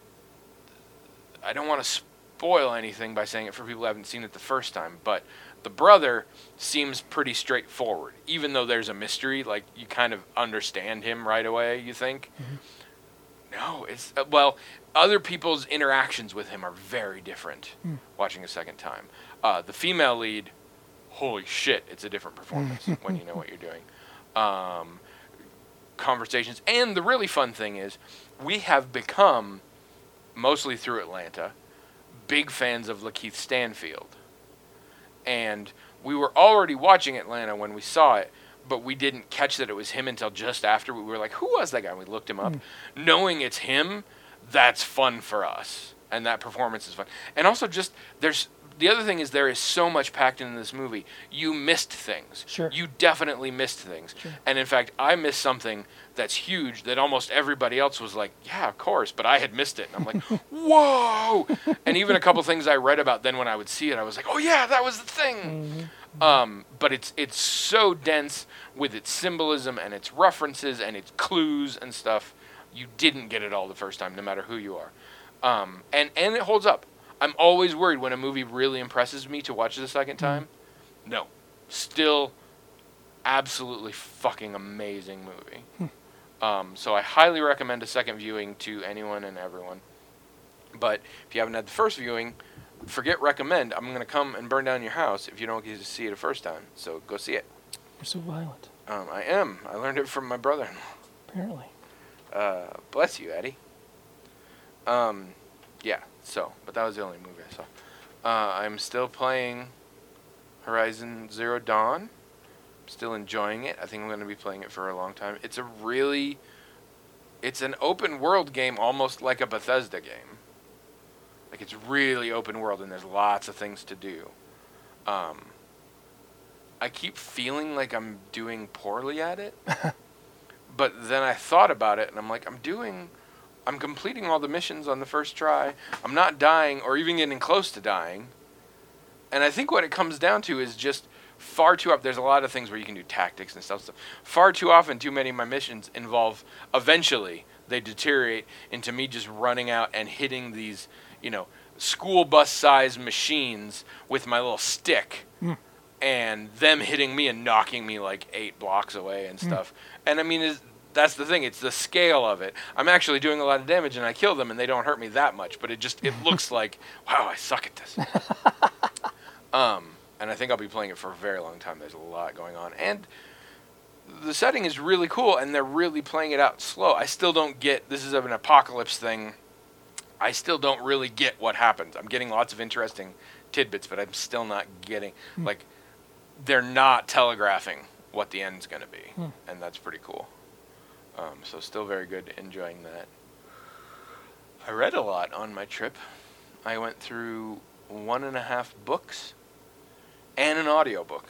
I don't want to spoil anything by saying it for people who haven't seen it the first time, but the brother seems pretty straightforward. Even though there's a mystery, like you kind of understand him right away, you think. Mm-hmm. No, it's, uh, well, other people's interactions with him are very different Mm. watching a second time. Uh, the female lead, holy shit, it's a different performance when you know what you're doing. Um, conversations. And the really fun thing is, we have become, mostly through Atlanta, big fans of Lakeith Stanfield. And we were already watching Atlanta when we saw it, but we didn't catch that it was him until just after. We were like, who was that guy? And we looked him up. Mm. Knowing it's him, that's fun for us. And that performance is fun. And also just, there's, the other thing is there is so much packed into this movie. You missed things. Sure. You definitely missed things. Sure. And in fact, I missed something that's huge that almost everybody else was like, yeah, of course, but I had missed it. And I'm like, whoa! And even a couple things I read about then when I would see it, I was like, oh yeah, that was the thing. Mm-hmm. Um, but it's it's so dense with its symbolism and its references and its clues and stuff. You didn't get it all the first time, no matter who you are. Um, and, and it holds up. I'm always worried when a movie really impresses me to watch it a second time. No. Still absolutely fucking amazing movie. Um, so I highly recommend a second viewing to anyone and everyone. But if you haven't had the first viewing, forget recommend. I'm going to come and burn down your house if you don't get to see it the first time. So go see it. You're so violent, Um, I am. I learned it from my brother-in-law. apparently. Uh, bless you, Eddie. Um, yeah, so, but that was the only movie I saw. Uh, I'm still playing Horizon Zero Dawn. I'm still enjoying it. I think I'm going to be playing it for a long time. It's a really, it's an open world game almost like a Bethesda game. Like, it's really open world and there's lots of things to do. Um, I keep feeling like I'm doing poorly at it. But then I thought about it, and I'm like, I'm doing, I'm completing all the missions on the first try. I'm not dying or even getting close to dying. And I think what it comes down to is just far too often. There's a lot of things where you can do tactics and stuff. stuff. Far too often, too many of my missions involve, eventually, they deteriorate into me just running out and hitting these, you know, school bus size machines with my little stick. Mm. And them hitting me and knocking me like eight blocks away and stuff. Mm. And I mean, is that's the thing. It's the scale of it. I'm actually doing a lot of damage and I kill them and they don't hurt me that much. But it just, it looks like, wow, I suck at this. um, and I think I'll be playing it for a very long time. There's a lot going on. And the setting is really cool and they're really playing it out slow. I still don't get, this is an apocalypse thing. I still don't really get what happens. I'm getting lots of interesting tidbits, but I'm still not getting, mm. like, they're not telegraphing what the end's going to be, hmm. and that's pretty cool. Um, so still very good, enjoying that. I read a lot on my trip. I went through one and a half books and an audiobook.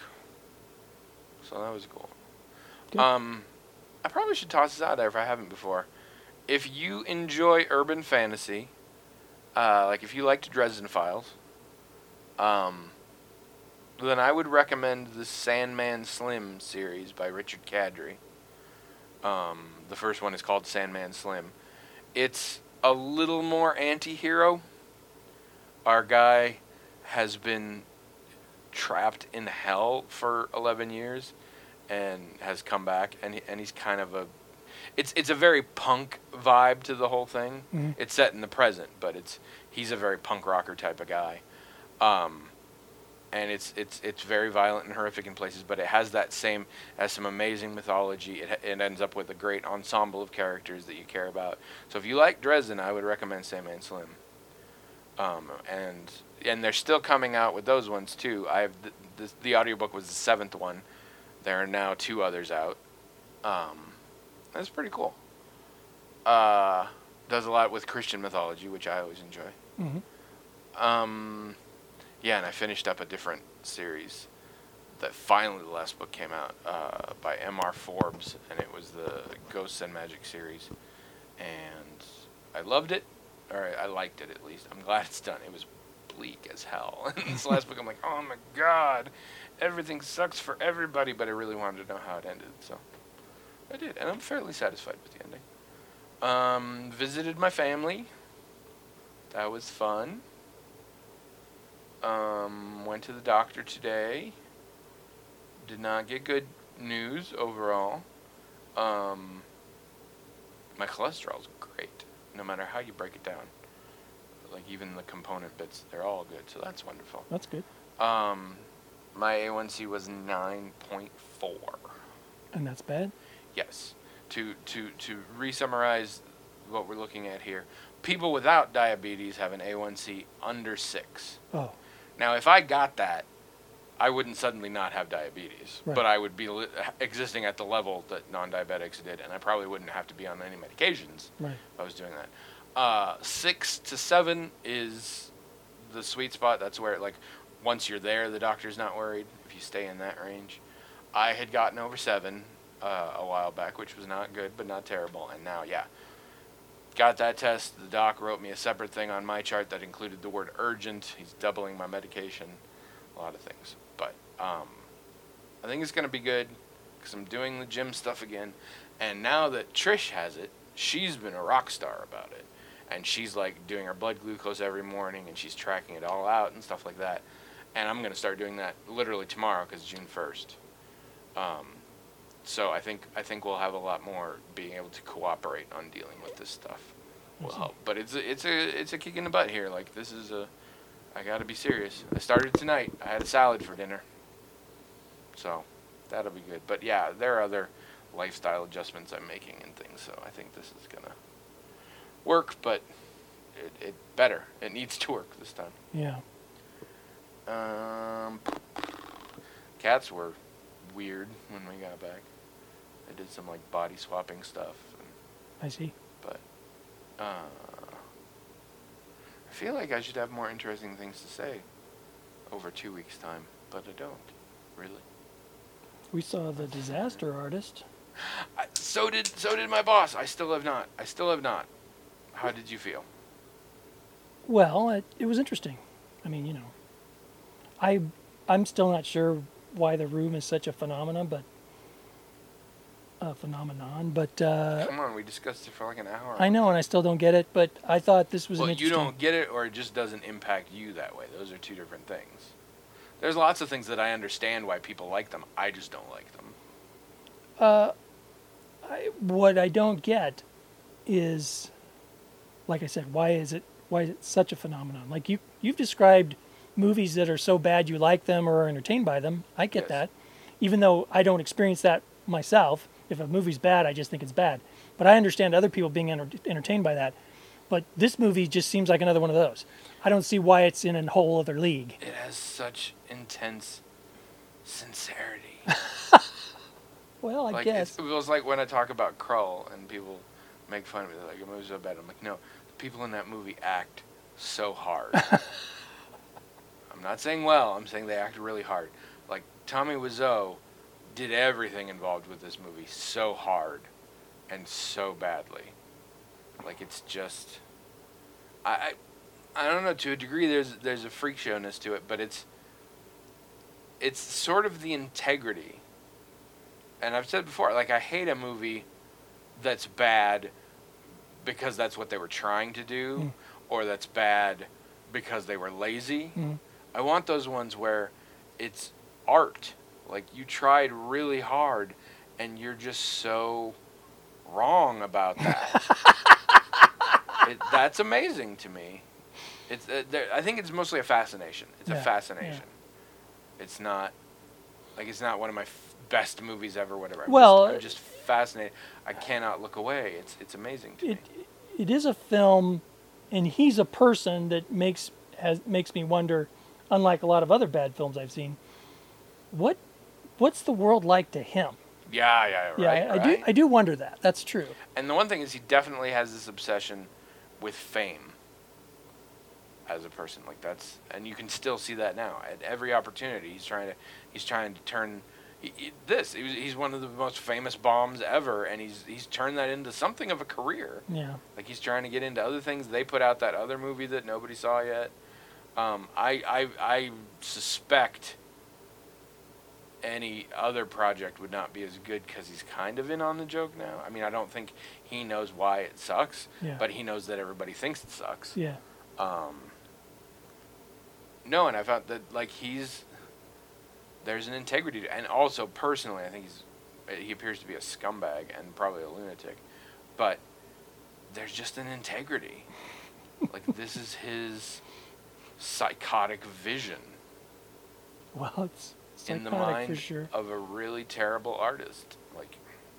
So that was cool. Good. Um, I probably should toss this out there if I haven't before. If you enjoy urban fantasy, uh, like if you liked Dresden Files, um... then I would recommend the Sandman Slim series by Richard Kadrey. Um, the first one is called Sandman Slim. It's a little more anti-hero. Our guy has been trapped in hell for eleven years and has come back, and he, and he's kind of a... It's it's a very punk vibe to the whole thing. Mm-hmm. It's set in the present, but it's he's a very punk rocker type of guy. Um... And it's it's it's very violent and horrific in places, but it has that same, has some amazing mythology. It it ends up with a great ensemble of characters that you care about. So if you like Dresden, I would recommend Sandman Slim. Um, and and they're still coming out with those ones too. I have the, the the audiobook was the seventh one. There are now two others out. Um, that's pretty cool. Uh, does a lot with Christian mythology, which I always enjoy. Mm-hmm. Um. Yeah, and I finished up a different series that finally the last book came out uh, by M R Forbes, and it was the Ghosts and Magic series. And I loved it, or I liked it at least. I'm glad it's done. It was bleak as hell. And this last book, I'm like, oh my god, everything sucks for everybody, but I really wanted to know how it ended, so I did, and I'm fairly satisfied with the ending. Um, visited my family. That was fun. Um, went to the doctor today. Did not get good news overall. Um, my cholesterol's great, no matter how you break it down. Like even the component bits, they're all good, so that's wonderful. That's good. Um, my A one C was nine point four. And that's bad? Yes. To to to re-summarize what we're looking at here, people without diabetes have an A one C under six. Oh. Now, if I got that, I wouldn't suddenly not have diabetes, right. But I would be li- existing at the level that non-diabetics did, and I probably wouldn't have to be on any medications right. if I was doing that. Uh, six to seven is the sweet spot. That's where, like, once you're there, the doctor's not worried if you stay in that range. I had gotten over seven uh, a while back, which was not good, but not terrible, and now, yeah. Got that test. The doc wrote me a separate thing on my chart that included the word urgent. He's doubling my medication. A lot of things. But um, I think it's going to be good because I'm doing the gym stuff again. And now that Trish has it, she's been a rock star about it. And she's like doing her blood glucose every morning and she's tracking it all out and stuff like that. And I'm going to start doing that literally tomorrow because June first. Um, So I think I think we'll have a lot more being able to cooperate on dealing with this stuff. Will help. But it's a, it's a it's a kick in the butt here. Like this is a, I got to be serious. I started tonight. I had a salad for dinner. So that'll be good. But yeah, there are other lifestyle adjustments I'm making and things. So I think this is gonna work. But it it better. It needs to work this time. Yeah. Um. Cats were weird when we got back. I did some like body swapping stuff. And, I see. But uh, I feel like I should have more interesting things to say over two weeks' time, but I don't really. We saw The Disaster Artist. I, so did so did my boss. I still have not. I still have not. How did you feel? Well, it, it was interesting. I mean, you know, I I'm still not sure why The Room is such a phenomenon, but a phenomenon. But uh, Come on, we discussed it for like an hour. I know, and I still don't get it. But I thought this was Well, an you interesting. don't get it, or it just doesn't impact you that way. Those are two different things. There's lots of things that I understand why people like them. I just don't like them. Uh, I, what I don't get is, like I said, why is it why is it such a phenomenon? Like you you've described movies that are so bad you like them or are entertained by them. I get Yes. that, even though I don't experience that myself. If a movie's bad, I just think it's bad. But I understand other people being enter- entertained by that. But this movie just seems like another one of those. I don't see why it's in a whole other league. It has such intense sincerity. Well, I like guess. it's, it was like when I talk about Krull and people make fun of me. They're like, "Your movie's so bad." I'm like, no, the people in that movie act so hard. I'm not saying well. I'm saying they act really hard. Like Tommy Wiseau did everything involved with this movie so hard and so badly. Like it's just, I, I, I don't know. To a degree, there's there's a freak showness to it, but it's, it's sort of the integrity. And I've said before, like I hate a movie that's bad because that's what they were trying to do, Mm. or that's bad because they were lazy. Mm. I want those ones where it's art. Like you tried really hard and you're just so wrong about that. it, that's amazing to me. It's uh, there, I think it's mostly a fascination. It's Yeah, a fascination. It's not like it's not one of my f- best movies ever, whatever. I'm Well, just, I'm just fascinated. I cannot look away. It's it's amazing to it me. it is a film, and he's a person that makes has makes me wonder. Unlike a lot of other bad films I've seen, what what's the world like to him? Yeah, yeah, right. Yeah, I, I right? do I do wonder that. That's true. And the one thing is, he definitely has this obsession with fame as a person. Like that's, and you can still see that now. At every opportunity, he's trying to, he's trying to turn he, he, this. He was, he's one of the most famous bombs ever, and he's he's turned that into something of a career. Yeah. Like he's trying to get into other things. They put out that other movie that nobody saw yet. Um, I, I I suspect any other project would not be as good because he's kind of in on the joke now. I mean, I don't think he knows why it sucks, Yeah. but he knows that everybody thinks it sucks. Yeah. Um, no, and I found that like he's there's an integrity to, and also personally, I think he's he appears to be a scumbag and probably a lunatic, but there's just an integrity. Like this is his psychotic vision Well, it's in the psychotic mind for sure. of a really terrible artist. Like,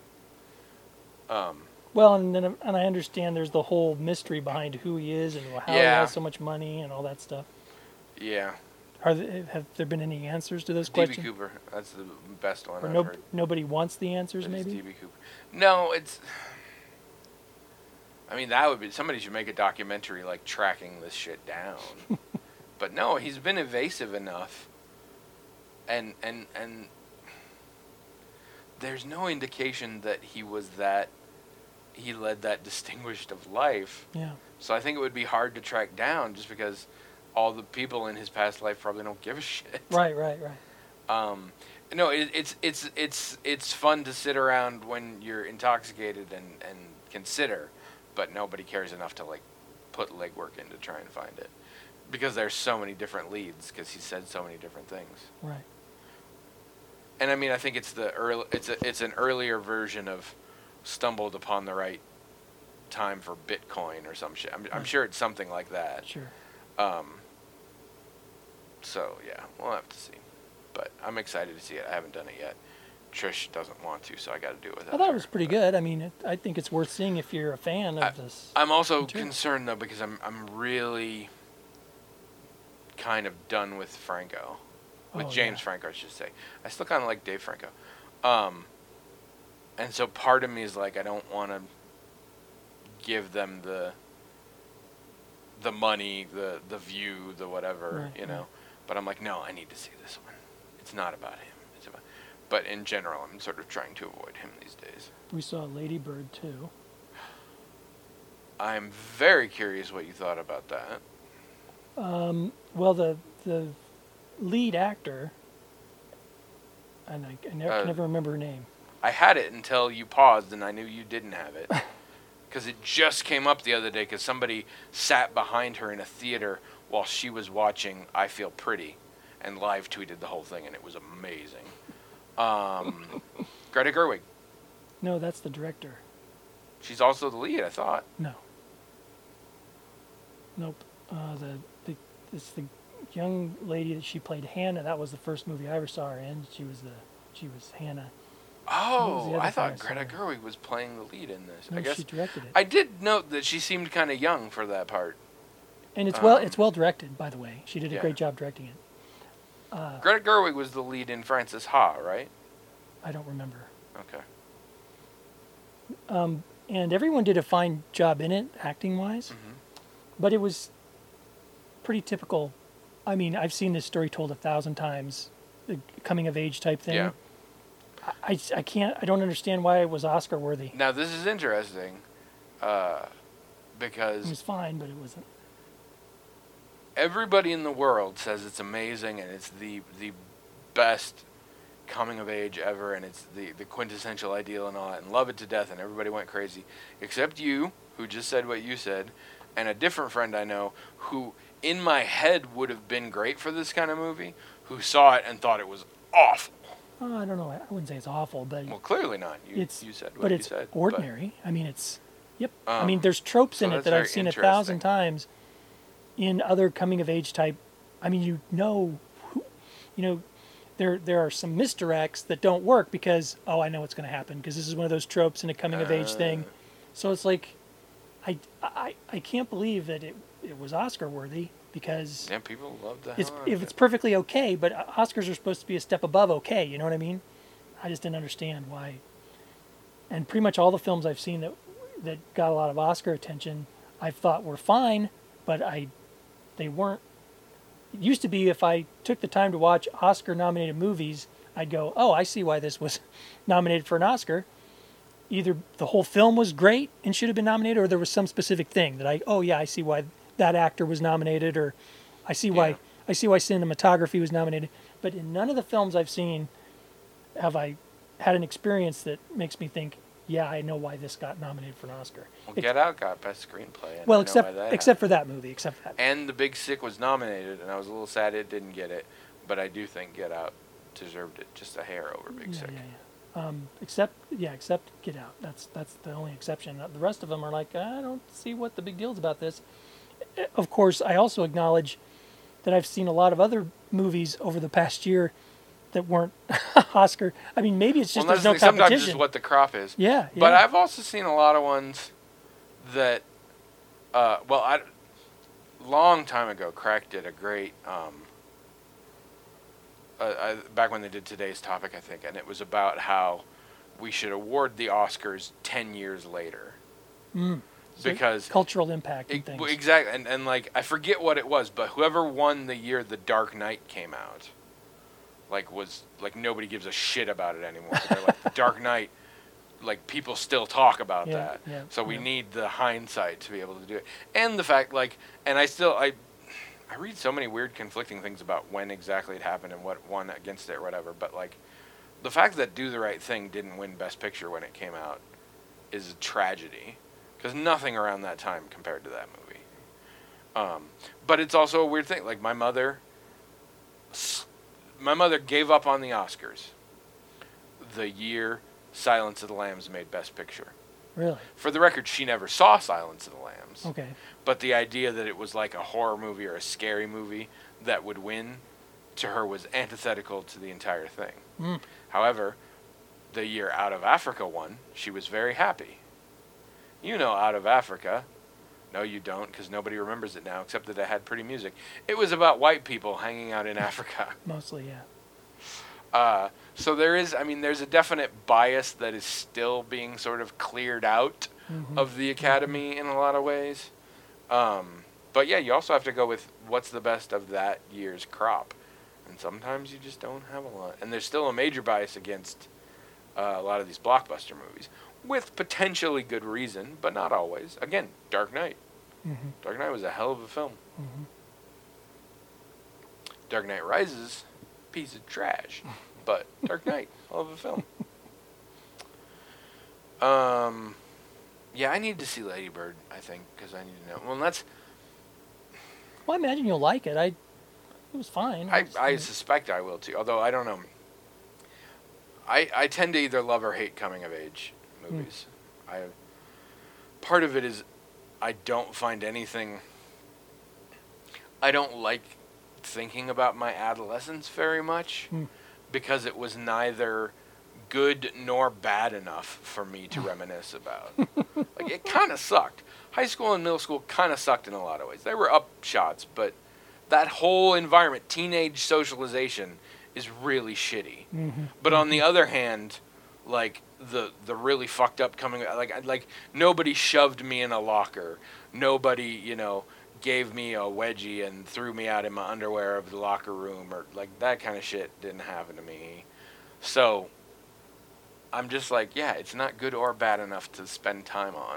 um, Well, and then and I understand there's the whole mystery behind who he is and how he Yeah. has so much money and all that stuff. yeah, Are there, have there been any answers to those D B questions? Cooper. That's the best one Or I've no, heard. nobody wants the answers, That is maybe? D B Cooper. No, it's. I mean, that would be somebody should make a documentary like tracking this shit down. But no, he's been evasive enough, and and and there's no indication that he was that. He led that distinguished of life. Yeah. So I think it would be hard to track down just because all the people in his past life probably don't give a shit. Right, right, right. Um, no, it, it's it's it's it's fun to sit around when you're intoxicated and, and consider, but nobody cares enough to like put legwork in to try and find it, because there's so many different leads because he said so many different things. Right. And I mean, I think it's the early it's a, it's an earlier version of stumbled upon the right time for Bitcoin or some shit. I'm I'm Right. sure it's something like that. Sure. Um, so yeah, we'll have to see. But I'm excited to see it. I haven't done it yet. Trish doesn't want to, so I got to do it without I thought it her. was pretty But good. I mean, it, I think it's worth seeing if you're a fan of I- this. I'm also material. concerned though because I'm I'm really kind of done with Franco, with Oh, James yeah. Franco, I should say. I still kind of like Dave Franco, um, and so part of me is like I don't want to give them the the money, the the view, the whatever, Right, you know. right. But I'm like, no, I need to see this one. It's not about him. It's about. But in general, I'm sort of trying to avoid him these days. We saw Lady Bird too. I'm very curious what you thought about that. Um, well, the the lead actor, and I, I never, Uh, can never remember her name. I had it until you paused, and I knew you didn't have it. Because it just came up the other day because somebody sat behind her in a theater while she was watching I Feel Pretty and live tweeted the whole thing, and it was amazing. Um, Greta Gerwig. No, that's the director. She's also the lead, I thought. No. Nope. Uh, the the it's the young lady that she played Hannah. That was the first movie I ever saw her in. She was the she was Hannah. What was the Oh, other I thing thought I saw Greta her? Gerwig was playing the lead in this. No, I guess she directed it. I did note that she seemed kind of young for that part. and it's well um, it's well directed, by the way. She did a yeah. great job directing it. Greta Gerwig was the lead in Frances Ha, right? I don't remember. Okay. Um, and everyone did a fine job in it, acting wise. Mhm. But it was pretty typical. I mean, I've seen this story told a thousand times, the coming of age type thing. Yeah. I, I, I can't, I don't understand why it was Oscar worthy. Now this is interesting, uh, It because was fine, but it wasn't. everybody in the world says it's amazing and it's the the best coming of age ever and it's the, the quintessential ideal and all that and love it to death and everybody went crazy except you, who just said what you said, and a different friend I know who in my head would have been great for this kind of movie, who saw it and thought it was awful. Oh, I don't know. I wouldn't say it's awful, but Well, clearly not. You, it's you said what but you it's said. but- ordinary. I mean, it's yep. I Um, mean, there's tropes so in it that's that I've very seen a interesting. thousand times in other coming of age type. I mean, you know, who, you know, there there are some misdirects that don't work because oh, I know what's going to happen because this is one of those tropes in a coming of age thing. Uh. So it's like, I, I I can't believe that it it was Oscar worthy because Yeah, people love the it's hell out if of it's it. perfectly okay, but Oscars are supposed to be a step above okay. You know what I mean? I just didn't understand why. And pretty much all the films I've seen that that got a lot of Oscar attention, I thought were fine, but I they weren't. It used to be if I took the time to watch Oscar-nominated movies, I'd go, "Oh, I see why this was nominated for an Oscar." Either the whole film was great and should have been nominated, or there was some specific thing that I, "Oh yeah, I see why that actor was nominated," or "I see why Yeah. I see why cinematography was nominated." But in none of the films I've seen have I had an experience that makes me think, yeah, I know why this got nominated for an Oscar. Well, Ex- Get Out got best screenplay. And well, I know except why that except for that movie, except for that. And The Big Sick was nominated, and I was a little sad it didn't get it, but I do think Get Out deserved it just a hair over Big yeah, Sick. yeah, yeah. Um, except yeah, except Get Out. That's that's the only exception. The rest of them are like, I don't see what the big deal is about this. Eh, Of course, I also acknowledge that I've seen a lot of other movies over the past year that weren't Oscar. I mean, maybe it's just well, there's no that's the thing, sometimes competition. it's what the crop is. yeah, yeah. But I've also seen a lot of ones that, uh, well, I, long time ago, Crack did a great, um, uh, I, back when they did Today's Topic, I think, and it was about how we should award the Oscars ten years later. Mm. So Because cultural impact and It- things. well, exactly, and, and like I forget what it was, but whoever won the year The Dark Knight came out, like was like nobody gives a shit about it anymore. They're like The Dark Knight, like people still talk about Yeah, that. yeah, so we yeah. need the hindsight to be able to do it, and the fact like, and I still I, I read so many weird conflicting things about when exactly it happened and what won against it or whatever. But like, the fact that Do the Right Thing didn't win Best Picture when it came out is a tragedy. Because nothing around that time compared to that movie. Um, but it's also a weird thing. Like my mother, my mother gave up on the Oscars the year Silence of the Lambs made Best Picture. Really? For the record, she never saw Silence of the Lambs. Okay. But the idea that it was like a horror movie or a scary movie that would win, to her was antithetical to the entire thing. Mm. However, the year Out of Africa won, she was very happy. You know Out of Africa. No, you don't, because nobody remembers it now, except that it had pretty music. It was about white people hanging out in Africa. Mostly, yeah. Uh, so there is, I mean, there's a definite bias that is still being sort of cleared out Mhm. of the Academy in a lot of ways. Um, but yeah, you also have to go with what's the best of that year's crop. And sometimes you just don't have a lot. And there's still a major bias against uh, a lot of these blockbuster movies, with potentially good reason, but not always. Again, Dark Knight. Mm-hmm. Dark Knight was a hell of a film. Mm-hmm. Dark Knight Rises, piece of trash. But Dark Knight, hell of a film. Um, yeah, I need to see Lady Bird, I think, because I need to know. Well, that's... Well, I imagine you'll like it. I, it was fine. I, It was- I suspect I will, too. Although, I don't know. I, I tend to either love or hate coming-of-age movies. I part of it is I don't find anything... I don't like thinking about my adolescence very much Hmm. because it was neither good nor bad enough for me to reminisce about. Like, it kind of sucked. High school and middle school kind of sucked in a lot of ways. They were upshots, but that whole environment, teenage socialization, is really shitty. Mhm. But on the other hand, like the the really fucked up coming like I- like nobody shoved me in a locker. Nobody, you know, gave me a wedgie and threw me out in my underwear of the locker room or like that kind of shit didn't happen to me. So I'm just like, yeah, it's not good or bad enough to spend time on.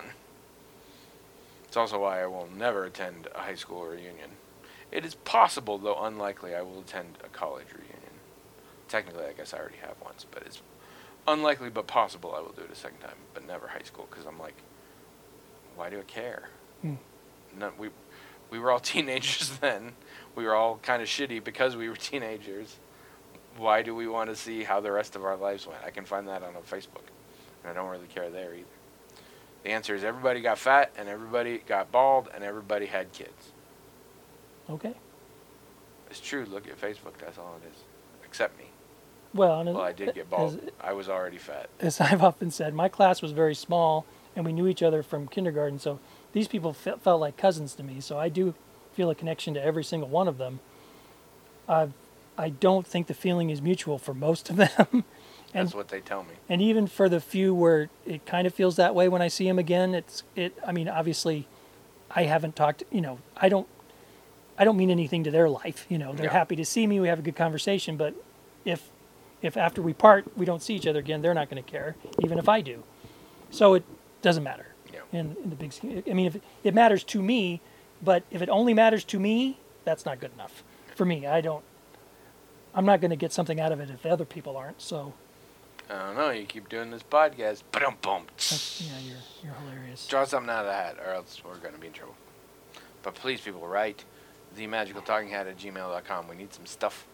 It's also why I will never attend a high school reunion. It is possible, though unlikely, I will attend a college reunion. Technically, I guess I already have once, but it's unlikely but possible I will do it a second time, but never high school, because I'm like, why do I care? Hmm. No, we, we were all teenagers then. We were all kind of shitty because we were teenagers. Why do we want to see how the rest of our lives went? I can find that on a Facebook, and I don't really care there either. The answer is everybody got fat, and everybody got bald, and everybody had kids. Okay. It's true. Look at Facebook. That's all it is. Except me. Well, and Well, I did get bald. As, I was already fat. as I've often said, my class was very small, and we knew each other from kindergarten, so these people fe- felt like cousins to me. So I do feel a connection to every single one of them. I've, I don't think the feeling is mutual for most of them. and, That's what they tell me. and even for the few where it kind of feels that way when I see them again, it's it. I mean, obviously, I haven't talked. You know, I don't. I don't mean anything to their life. You know, they're Yeah. happy to see me. We have a good conversation. But if if after we part, we don't see each other again, they're not going to care, even if I do. So it doesn't matter. Yeah. In, in the big scheme, I mean, if it, it matters to me, but if it only matters to me, that's not good enough for me. I don't. I'm not going to get something out of it if the other people aren't. So I don't know. You keep doing this podcast. Ba-dum bum. that's, yeah, you're you're hilarious. Draw something out of the hat, or else we're going to be in trouble. But please, people, write the magical talking hat at gmail dot com. We need some stuff.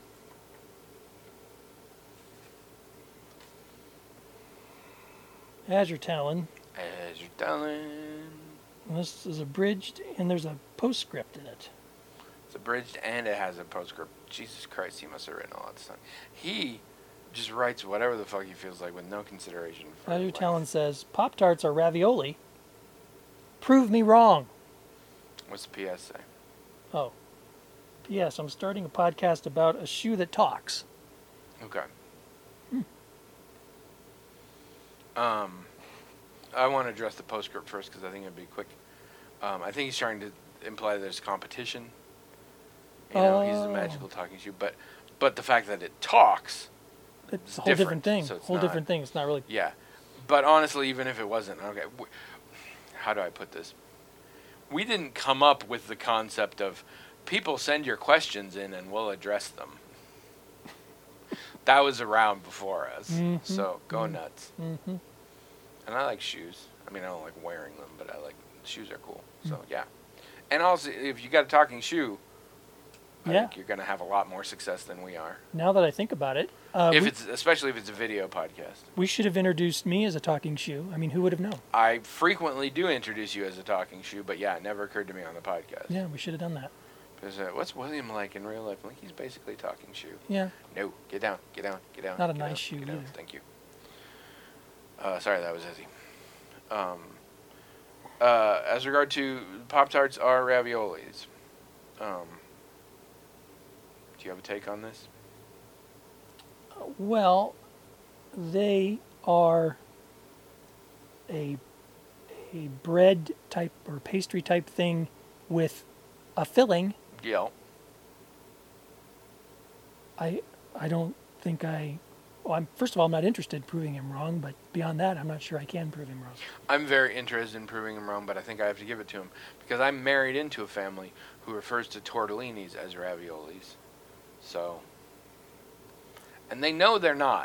Azure Talon. As you're telling. And this is abridged, and there's a postscript in it. It's abridged and it has a postscript. Jesus Christ, he must have written all that stuff. He just writes whatever the fuck he feels like with no consideration for Azure length. Talon says, Pop-Tarts are ravioli. Prove me wrong. What's the P S say? Oh. Yes, I'm starting a podcast about a shoe that talks. Okay. Um, I want to address the postscript first because I think it'd be quick. Um, I think he's trying to imply there's competition. You know, he's a Oh. magical talking shoe, but but the fact that it talks, It's a whole different, different thing. so it's whole not- different thing. It's not really... yeah. But honestly, even if it wasn't, okay, w- how do I put this? We didn't come up with the concept of people send your questions in and we'll address them. That was around before us, Mhm, so go mhm. nuts. Mm-hmm. And I like shoes. I mean, I don't like wearing them, but I like shoes are cool. So Mm. yeah. And also, if you got a talking shoe, I Yeah. think you're gonna have a lot more success than we are. Now that I think about it, uh, if we, it's especially if it's a video podcast. we should have introduced me as a talking shoe. I mean, who would have known? I frequently do introduce you as a talking shoe, but yeah, it never occurred to me on the podcast. Yeah, we should have done that. Because, uh, what's William like in real life? I'm like, he's basically a talking shoe. Yeah. No, get down, get down, get down. Not a get nice down, shoe get down. either. Thank you. Uh, sorry, that was Ezzy. Um, uh, as regard to Pop-Tarts are raviolis. Um, do you have a take on this? Well, they are a a bread type or pastry type thing with a filling. Yeah. I I don't think I. Well, I'm first of all, I'm not interested in proving him wrong, but beyond that, I'm not sure I can prove him wrong. I'm very interested in proving him wrong, but I think I have to give it to him because I'm married into a family who refers to tortellinis as raviolis. So, and they know they're not.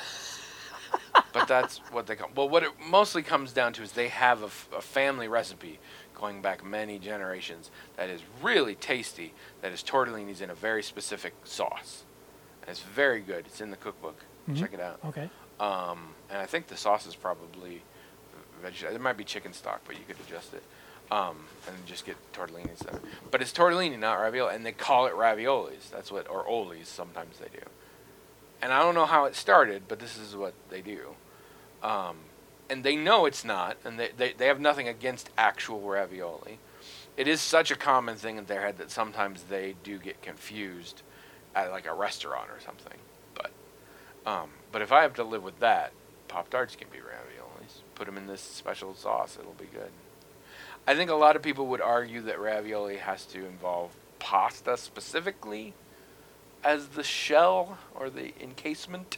But that's what they call. Well, what it mostly comes down to is they have a, f- a family recipe going back many generations that is really tasty. That is tortellinis in a very specific sauce. And it's very good. It's in the cookbook. Mhm. Check it out. Okay. Um, and I think the sauce is probably vegetable. It might be chicken stock, but you could adjust it. Um, and just get tortellini instead. But it's tortellini, not ravioli, and they call it raviolis. That's what, or olis. Sometimes they do. And I don't know how it started, but this is what they do. Um, and they know it's not, and they, they, they have nothing against actual ravioli. It is such a common thing in their head that sometimes they do get confused at like a restaurant or something. But um, but if I have to live with that, Pop-Tarts can be raviolis. Put them in this special sauce, it'll be good. I think a lot of people would argue that ravioli has to involve pasta specifically as the shell or the encasement.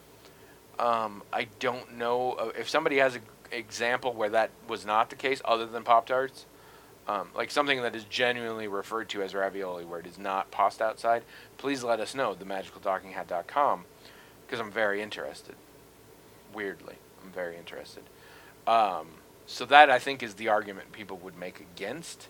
Um, I don't know uh, if somebody has an example where that was not the case other than Pop-Tarts. Um, like something that is genuinely referred to as ravioli where it is not pasta outside, please let us know, the magical talking hat dot com, because I'm very interested. Weirdly, I'm very interested. Um, so that, I think, is the argument people would make against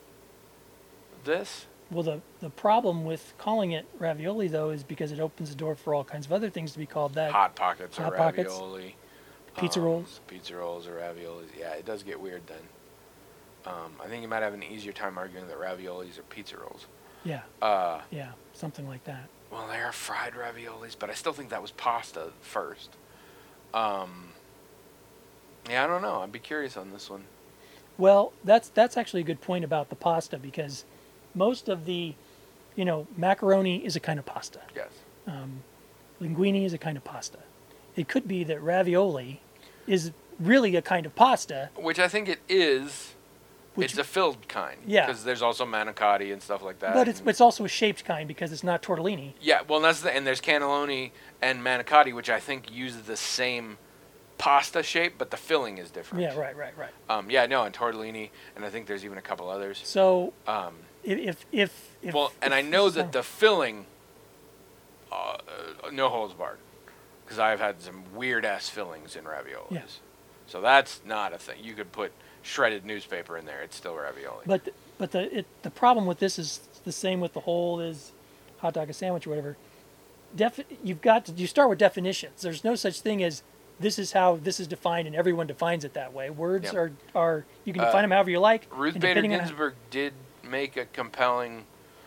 this. Well, the, the problem with calling it ravioli, though, is because it opens the door for all kinds of other things to be called that. Hot Pockets Hot or Pockets, ravioli. pizza um, rolls. Pizza rolls or raviolis. Yeah, it does get weird then. Um, I think you might have an easier time arguing that raviolis are pizza rolls. Yeah, Uh, yeah, something like that. well, they are fried raviolis, but I still think that was pasta first. Um, yeah, I don't know. I'd be curious on this one. Well, that's that's actually a good point about the pasta because most of the, you know, macaroni is a kind of pasta. Yes. Um, linguine is a kind of pasta. It could be that ravioli is really a kind of pasta. Which I think it is. Which, It's a filled kind. Yeah. Because there's also manicotti and stuff like that. but it's and- it's also a shaped kind because it's not tortellini. Yeah, well, that's the, and there's cannelloni and manicotti, which I think use the same pasta shape, but the filling is different. Yeah, right, right, right. Um, yeah, no, and tortellini, and I think there's even a couple others. So Um, if if if, if well, and if I know so- that the filling, uh, uh, no holds barred, because I've had some weird ass fillings in raviolis. Yeah. So that's not a thing. You could put shredded newspaper in there; it's still ravioli. But th- but the it, the problem with this is the same with the whole is hot dog, a sandwich, or whatever. Defi- you've got to you start with definitions. There's no such thing as this is how this is defined, and everyone defines it that way. Words Yep. are are you can Uh, define them however you like. Ruth and Bader depending on- Ginsburg did make a compelling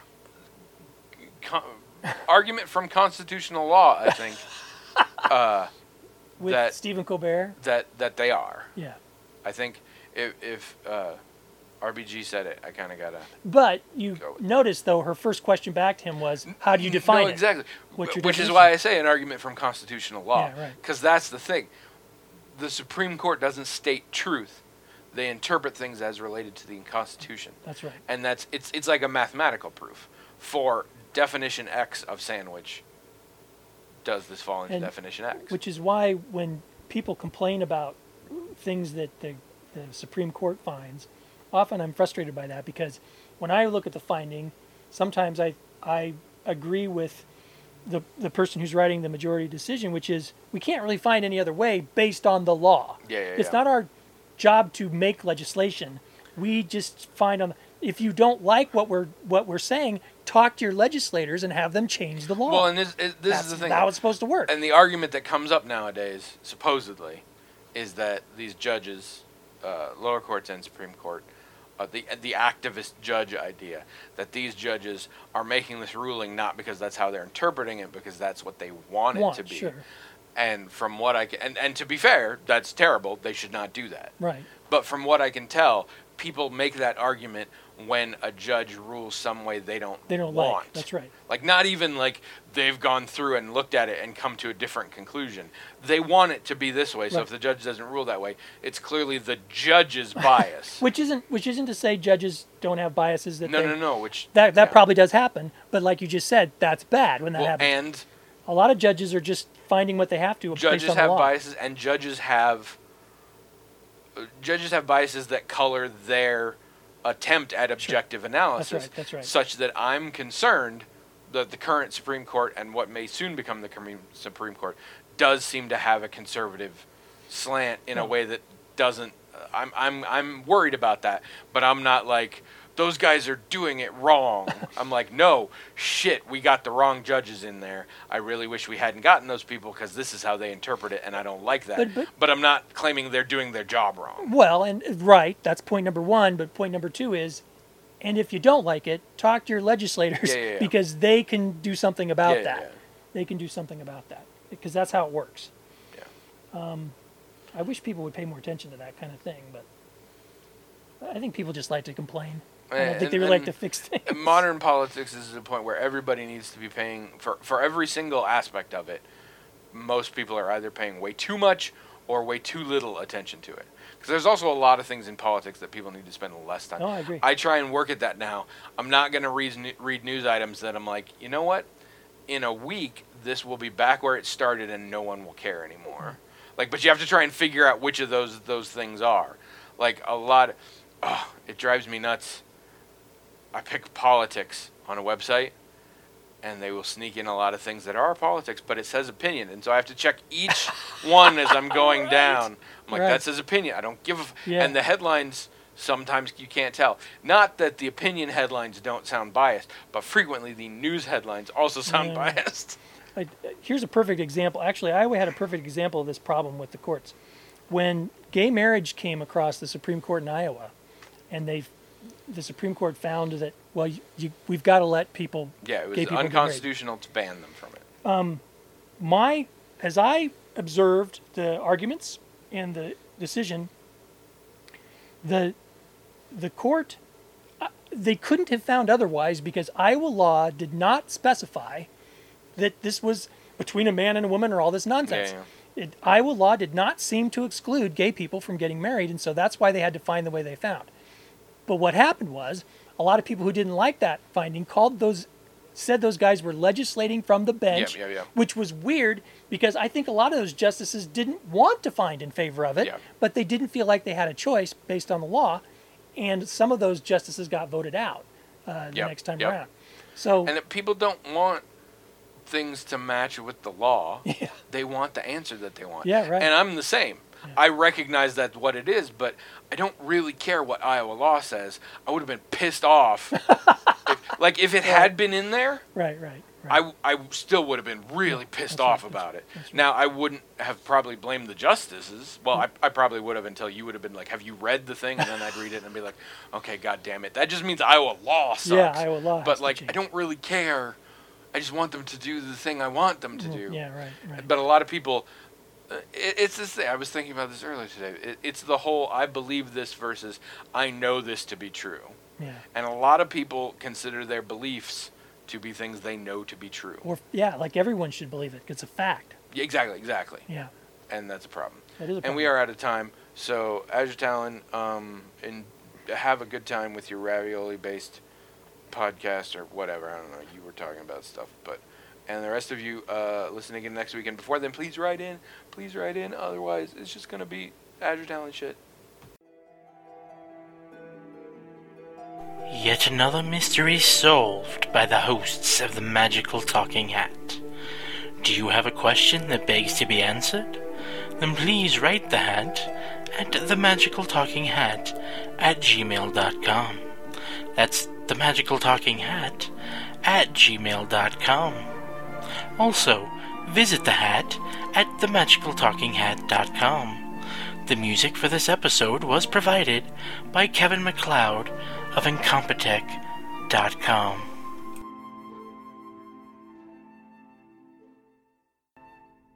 co- argument from constitutional law, I think, uh, with that- Stephen Colbert. that that they are. Yeah, I think if if uh, R B G said it, I kind of gotta. but you Go with- notice though her first question back to him was, "How do you define no, it?" exactly. What's your Which is definition? why I say an argument from constitutional law. Yeah, right. Because that's the thing. The Supreme Court doesn't state truth; they interpret things as related to the Constitution. That's right. And that's it's it's like a mathematical proof. For definition X of sandwich, does this fall into And definition X? Which is why when people complain about things that the, the Supreme Court finds, often I'm frustrated by that because when I look at the finding, sometimes I I agree with the the person who's writing the majority decision, which is we can't really find any other way based on the law. Yeah, yeah, It's yeah. not our job to make legislation. We just find on if you don't like what we're what we're saying, talk to your legislators and have them change the law. well, and this is, this That's is the thing. how it's supposed to work. And the argument that comes up nowadays, supposedly, is that these judges, uh, lower courts and Supreme Court, uh, the the activist judge idea, that these judges are making this ruling not because that's how they're interpreting it, because that's what they want, Want, it to be. sure. And from what I can, and, and to be fair, that's terrible. They should not do that. Right. But from what I can tell, people make that argument when a judge rules some way they don't They don't want. like. That's right. Like, not even like they've gone through and looked at it and come to a different conclusion. They want it to be this way. So Right. if the judge doesn't rule that way, it's clearly the judge's bias. Which isn't which isn't to say judges don't have biases that no, they, no, no. Which that that yeah. probably does happen. But like you just said, that's bad when that well, happens. and A lot of judges are just finding what they have to. Judges based on the have law. biases, and judges have uh, judges have biases that color their attempt at objective analysis. That's right, that's right. Such that I'm concerned that the current Supreme Court and what may soon become the com- Supreme Court does seem to have a conservative slant in No. a way that doesn't. Uh, I'm I'm I'm worried about that, but I'm not like those guys are doing it wrong. I'm like, no, shit, we got the wrong judges in there. I really wish we hadn't gotten those people because this is how they interpret it, and I don't like that. But- but- but I'm not claiming they're doing their job wrong. Well, and right, that's point number one. But point number two is, and if you don't like it, talk to your legislators Yeah, yeah, yeah. because they can do something about Yeah, that. yeah. They can do something about that because that's how it works. Yeah. I wish people would pay more attention to that kind of thing, but I think people just like to complain. I don't think And- they really like and- to fix things. And modern politics is at a point where everybody needs to be paying for for every single aspect of it. Most people are either paying way too much or way too little attention to it. Because there's also a lot of things in politics that people need to spend less time. Oh, I agree. I try and work at that now. I'm not going to read read news items that I'm like, you know what? In a week, this will be back where it started, and no one will care anymore. Like, but you have to try and figure out which of those those things are. Like a lot. Of, oh, it drives me nuts. I pick politics on a website, and they will sneak in a lot of things that are politics, but it says opinion, and so I have to check each one as I'm going Right. down. I'm like, Right. that says opinion. I don't give a. F-. Yeah. And the headlines, sometimes you can't tell. Not that the opinion headlines don't sound biased, but frequently the news headlines also sound Yeah. biased. I, here's a perfect example. Actually, Iowa had a perfect example of this problem with the courts. When gay marriage came across the Supreme Court in Iowa, and they, the Supreme Court found that, well, you, you, we've got to let people, Yeah, it was gay people get married. unconstitutional to ban them from it. My, as I observed the arguments and the decision, the, the court, uh, they couldn't have found otherwise because Iowa law did not specify that this was between a man and a woman or all this nonsense. Yeah, It, Iowa law did not seem to exclude gay people from getting married, and so that's why they had to find the way they found. But what happened was a lot of people who didn't like that finding called those, said those guys were legislating from the bench, Yeah, yeah, yeah. which was weird because I think a lot of those justices didn't want to find in favor of it, Yeah. but they didn't feel like they had a choice based on the law, and some of those justices got voted out uh, the Yep, next time yep. around. So And if people don't want things to match with the law. Yeah. They want the answer that they want. Yeah, right. And I'm the same. I recognize that's what it is, but I don't really care what Iowa law says. I would have been pissed off. if, like, if it had been in there, right, right, right. I, I still would have been really pissed that's right, off that's about right, it. that's right. Now, I wouldn't have probably blamed the justices. Well, I, I probably would have until you would have been like, have you read the thing? And then I'd read it and be like, okay, God damn it. That just means Iowa law sucks. Yeah, Iowa law has But, to like, change. I don't really care. I just want them to do the thing I want them to Mm, do. yeah, right, right. But a lot of people, uh, it, it's this thing. I was thinking about this earlier today. It, it's the whole I believe this versus I know this to be true. Yeah. And a lot of people consider their beliefs to be things they know to be true. Or yeah, like everyone should believe it. It's a fact. Yeah, exactly, exactly. Yeah, And that's a problem. that is a And problem. we are out of time. So, Azure Talon, um, and have a good time with your ravioli-based podcast or whatever. I don't know. You were talking about stuff, but and the rest of you uh, listen again next week. And before then, please write in. Please write in. Otherwise, it's just gonna be Azure Talon shit. Yet another mystery solved by the hosts of the Magical Talking Hat. Do you have a question that begs to be answered? Then please write the hat at themagicaltalkinghat at gmail dot com. That's the Magical Talking Hat at gmail dot com. Also, visit the hat at the magical talking hat dot com. The music for this episode was provided by Kevin MacLeod of incompetech dot com.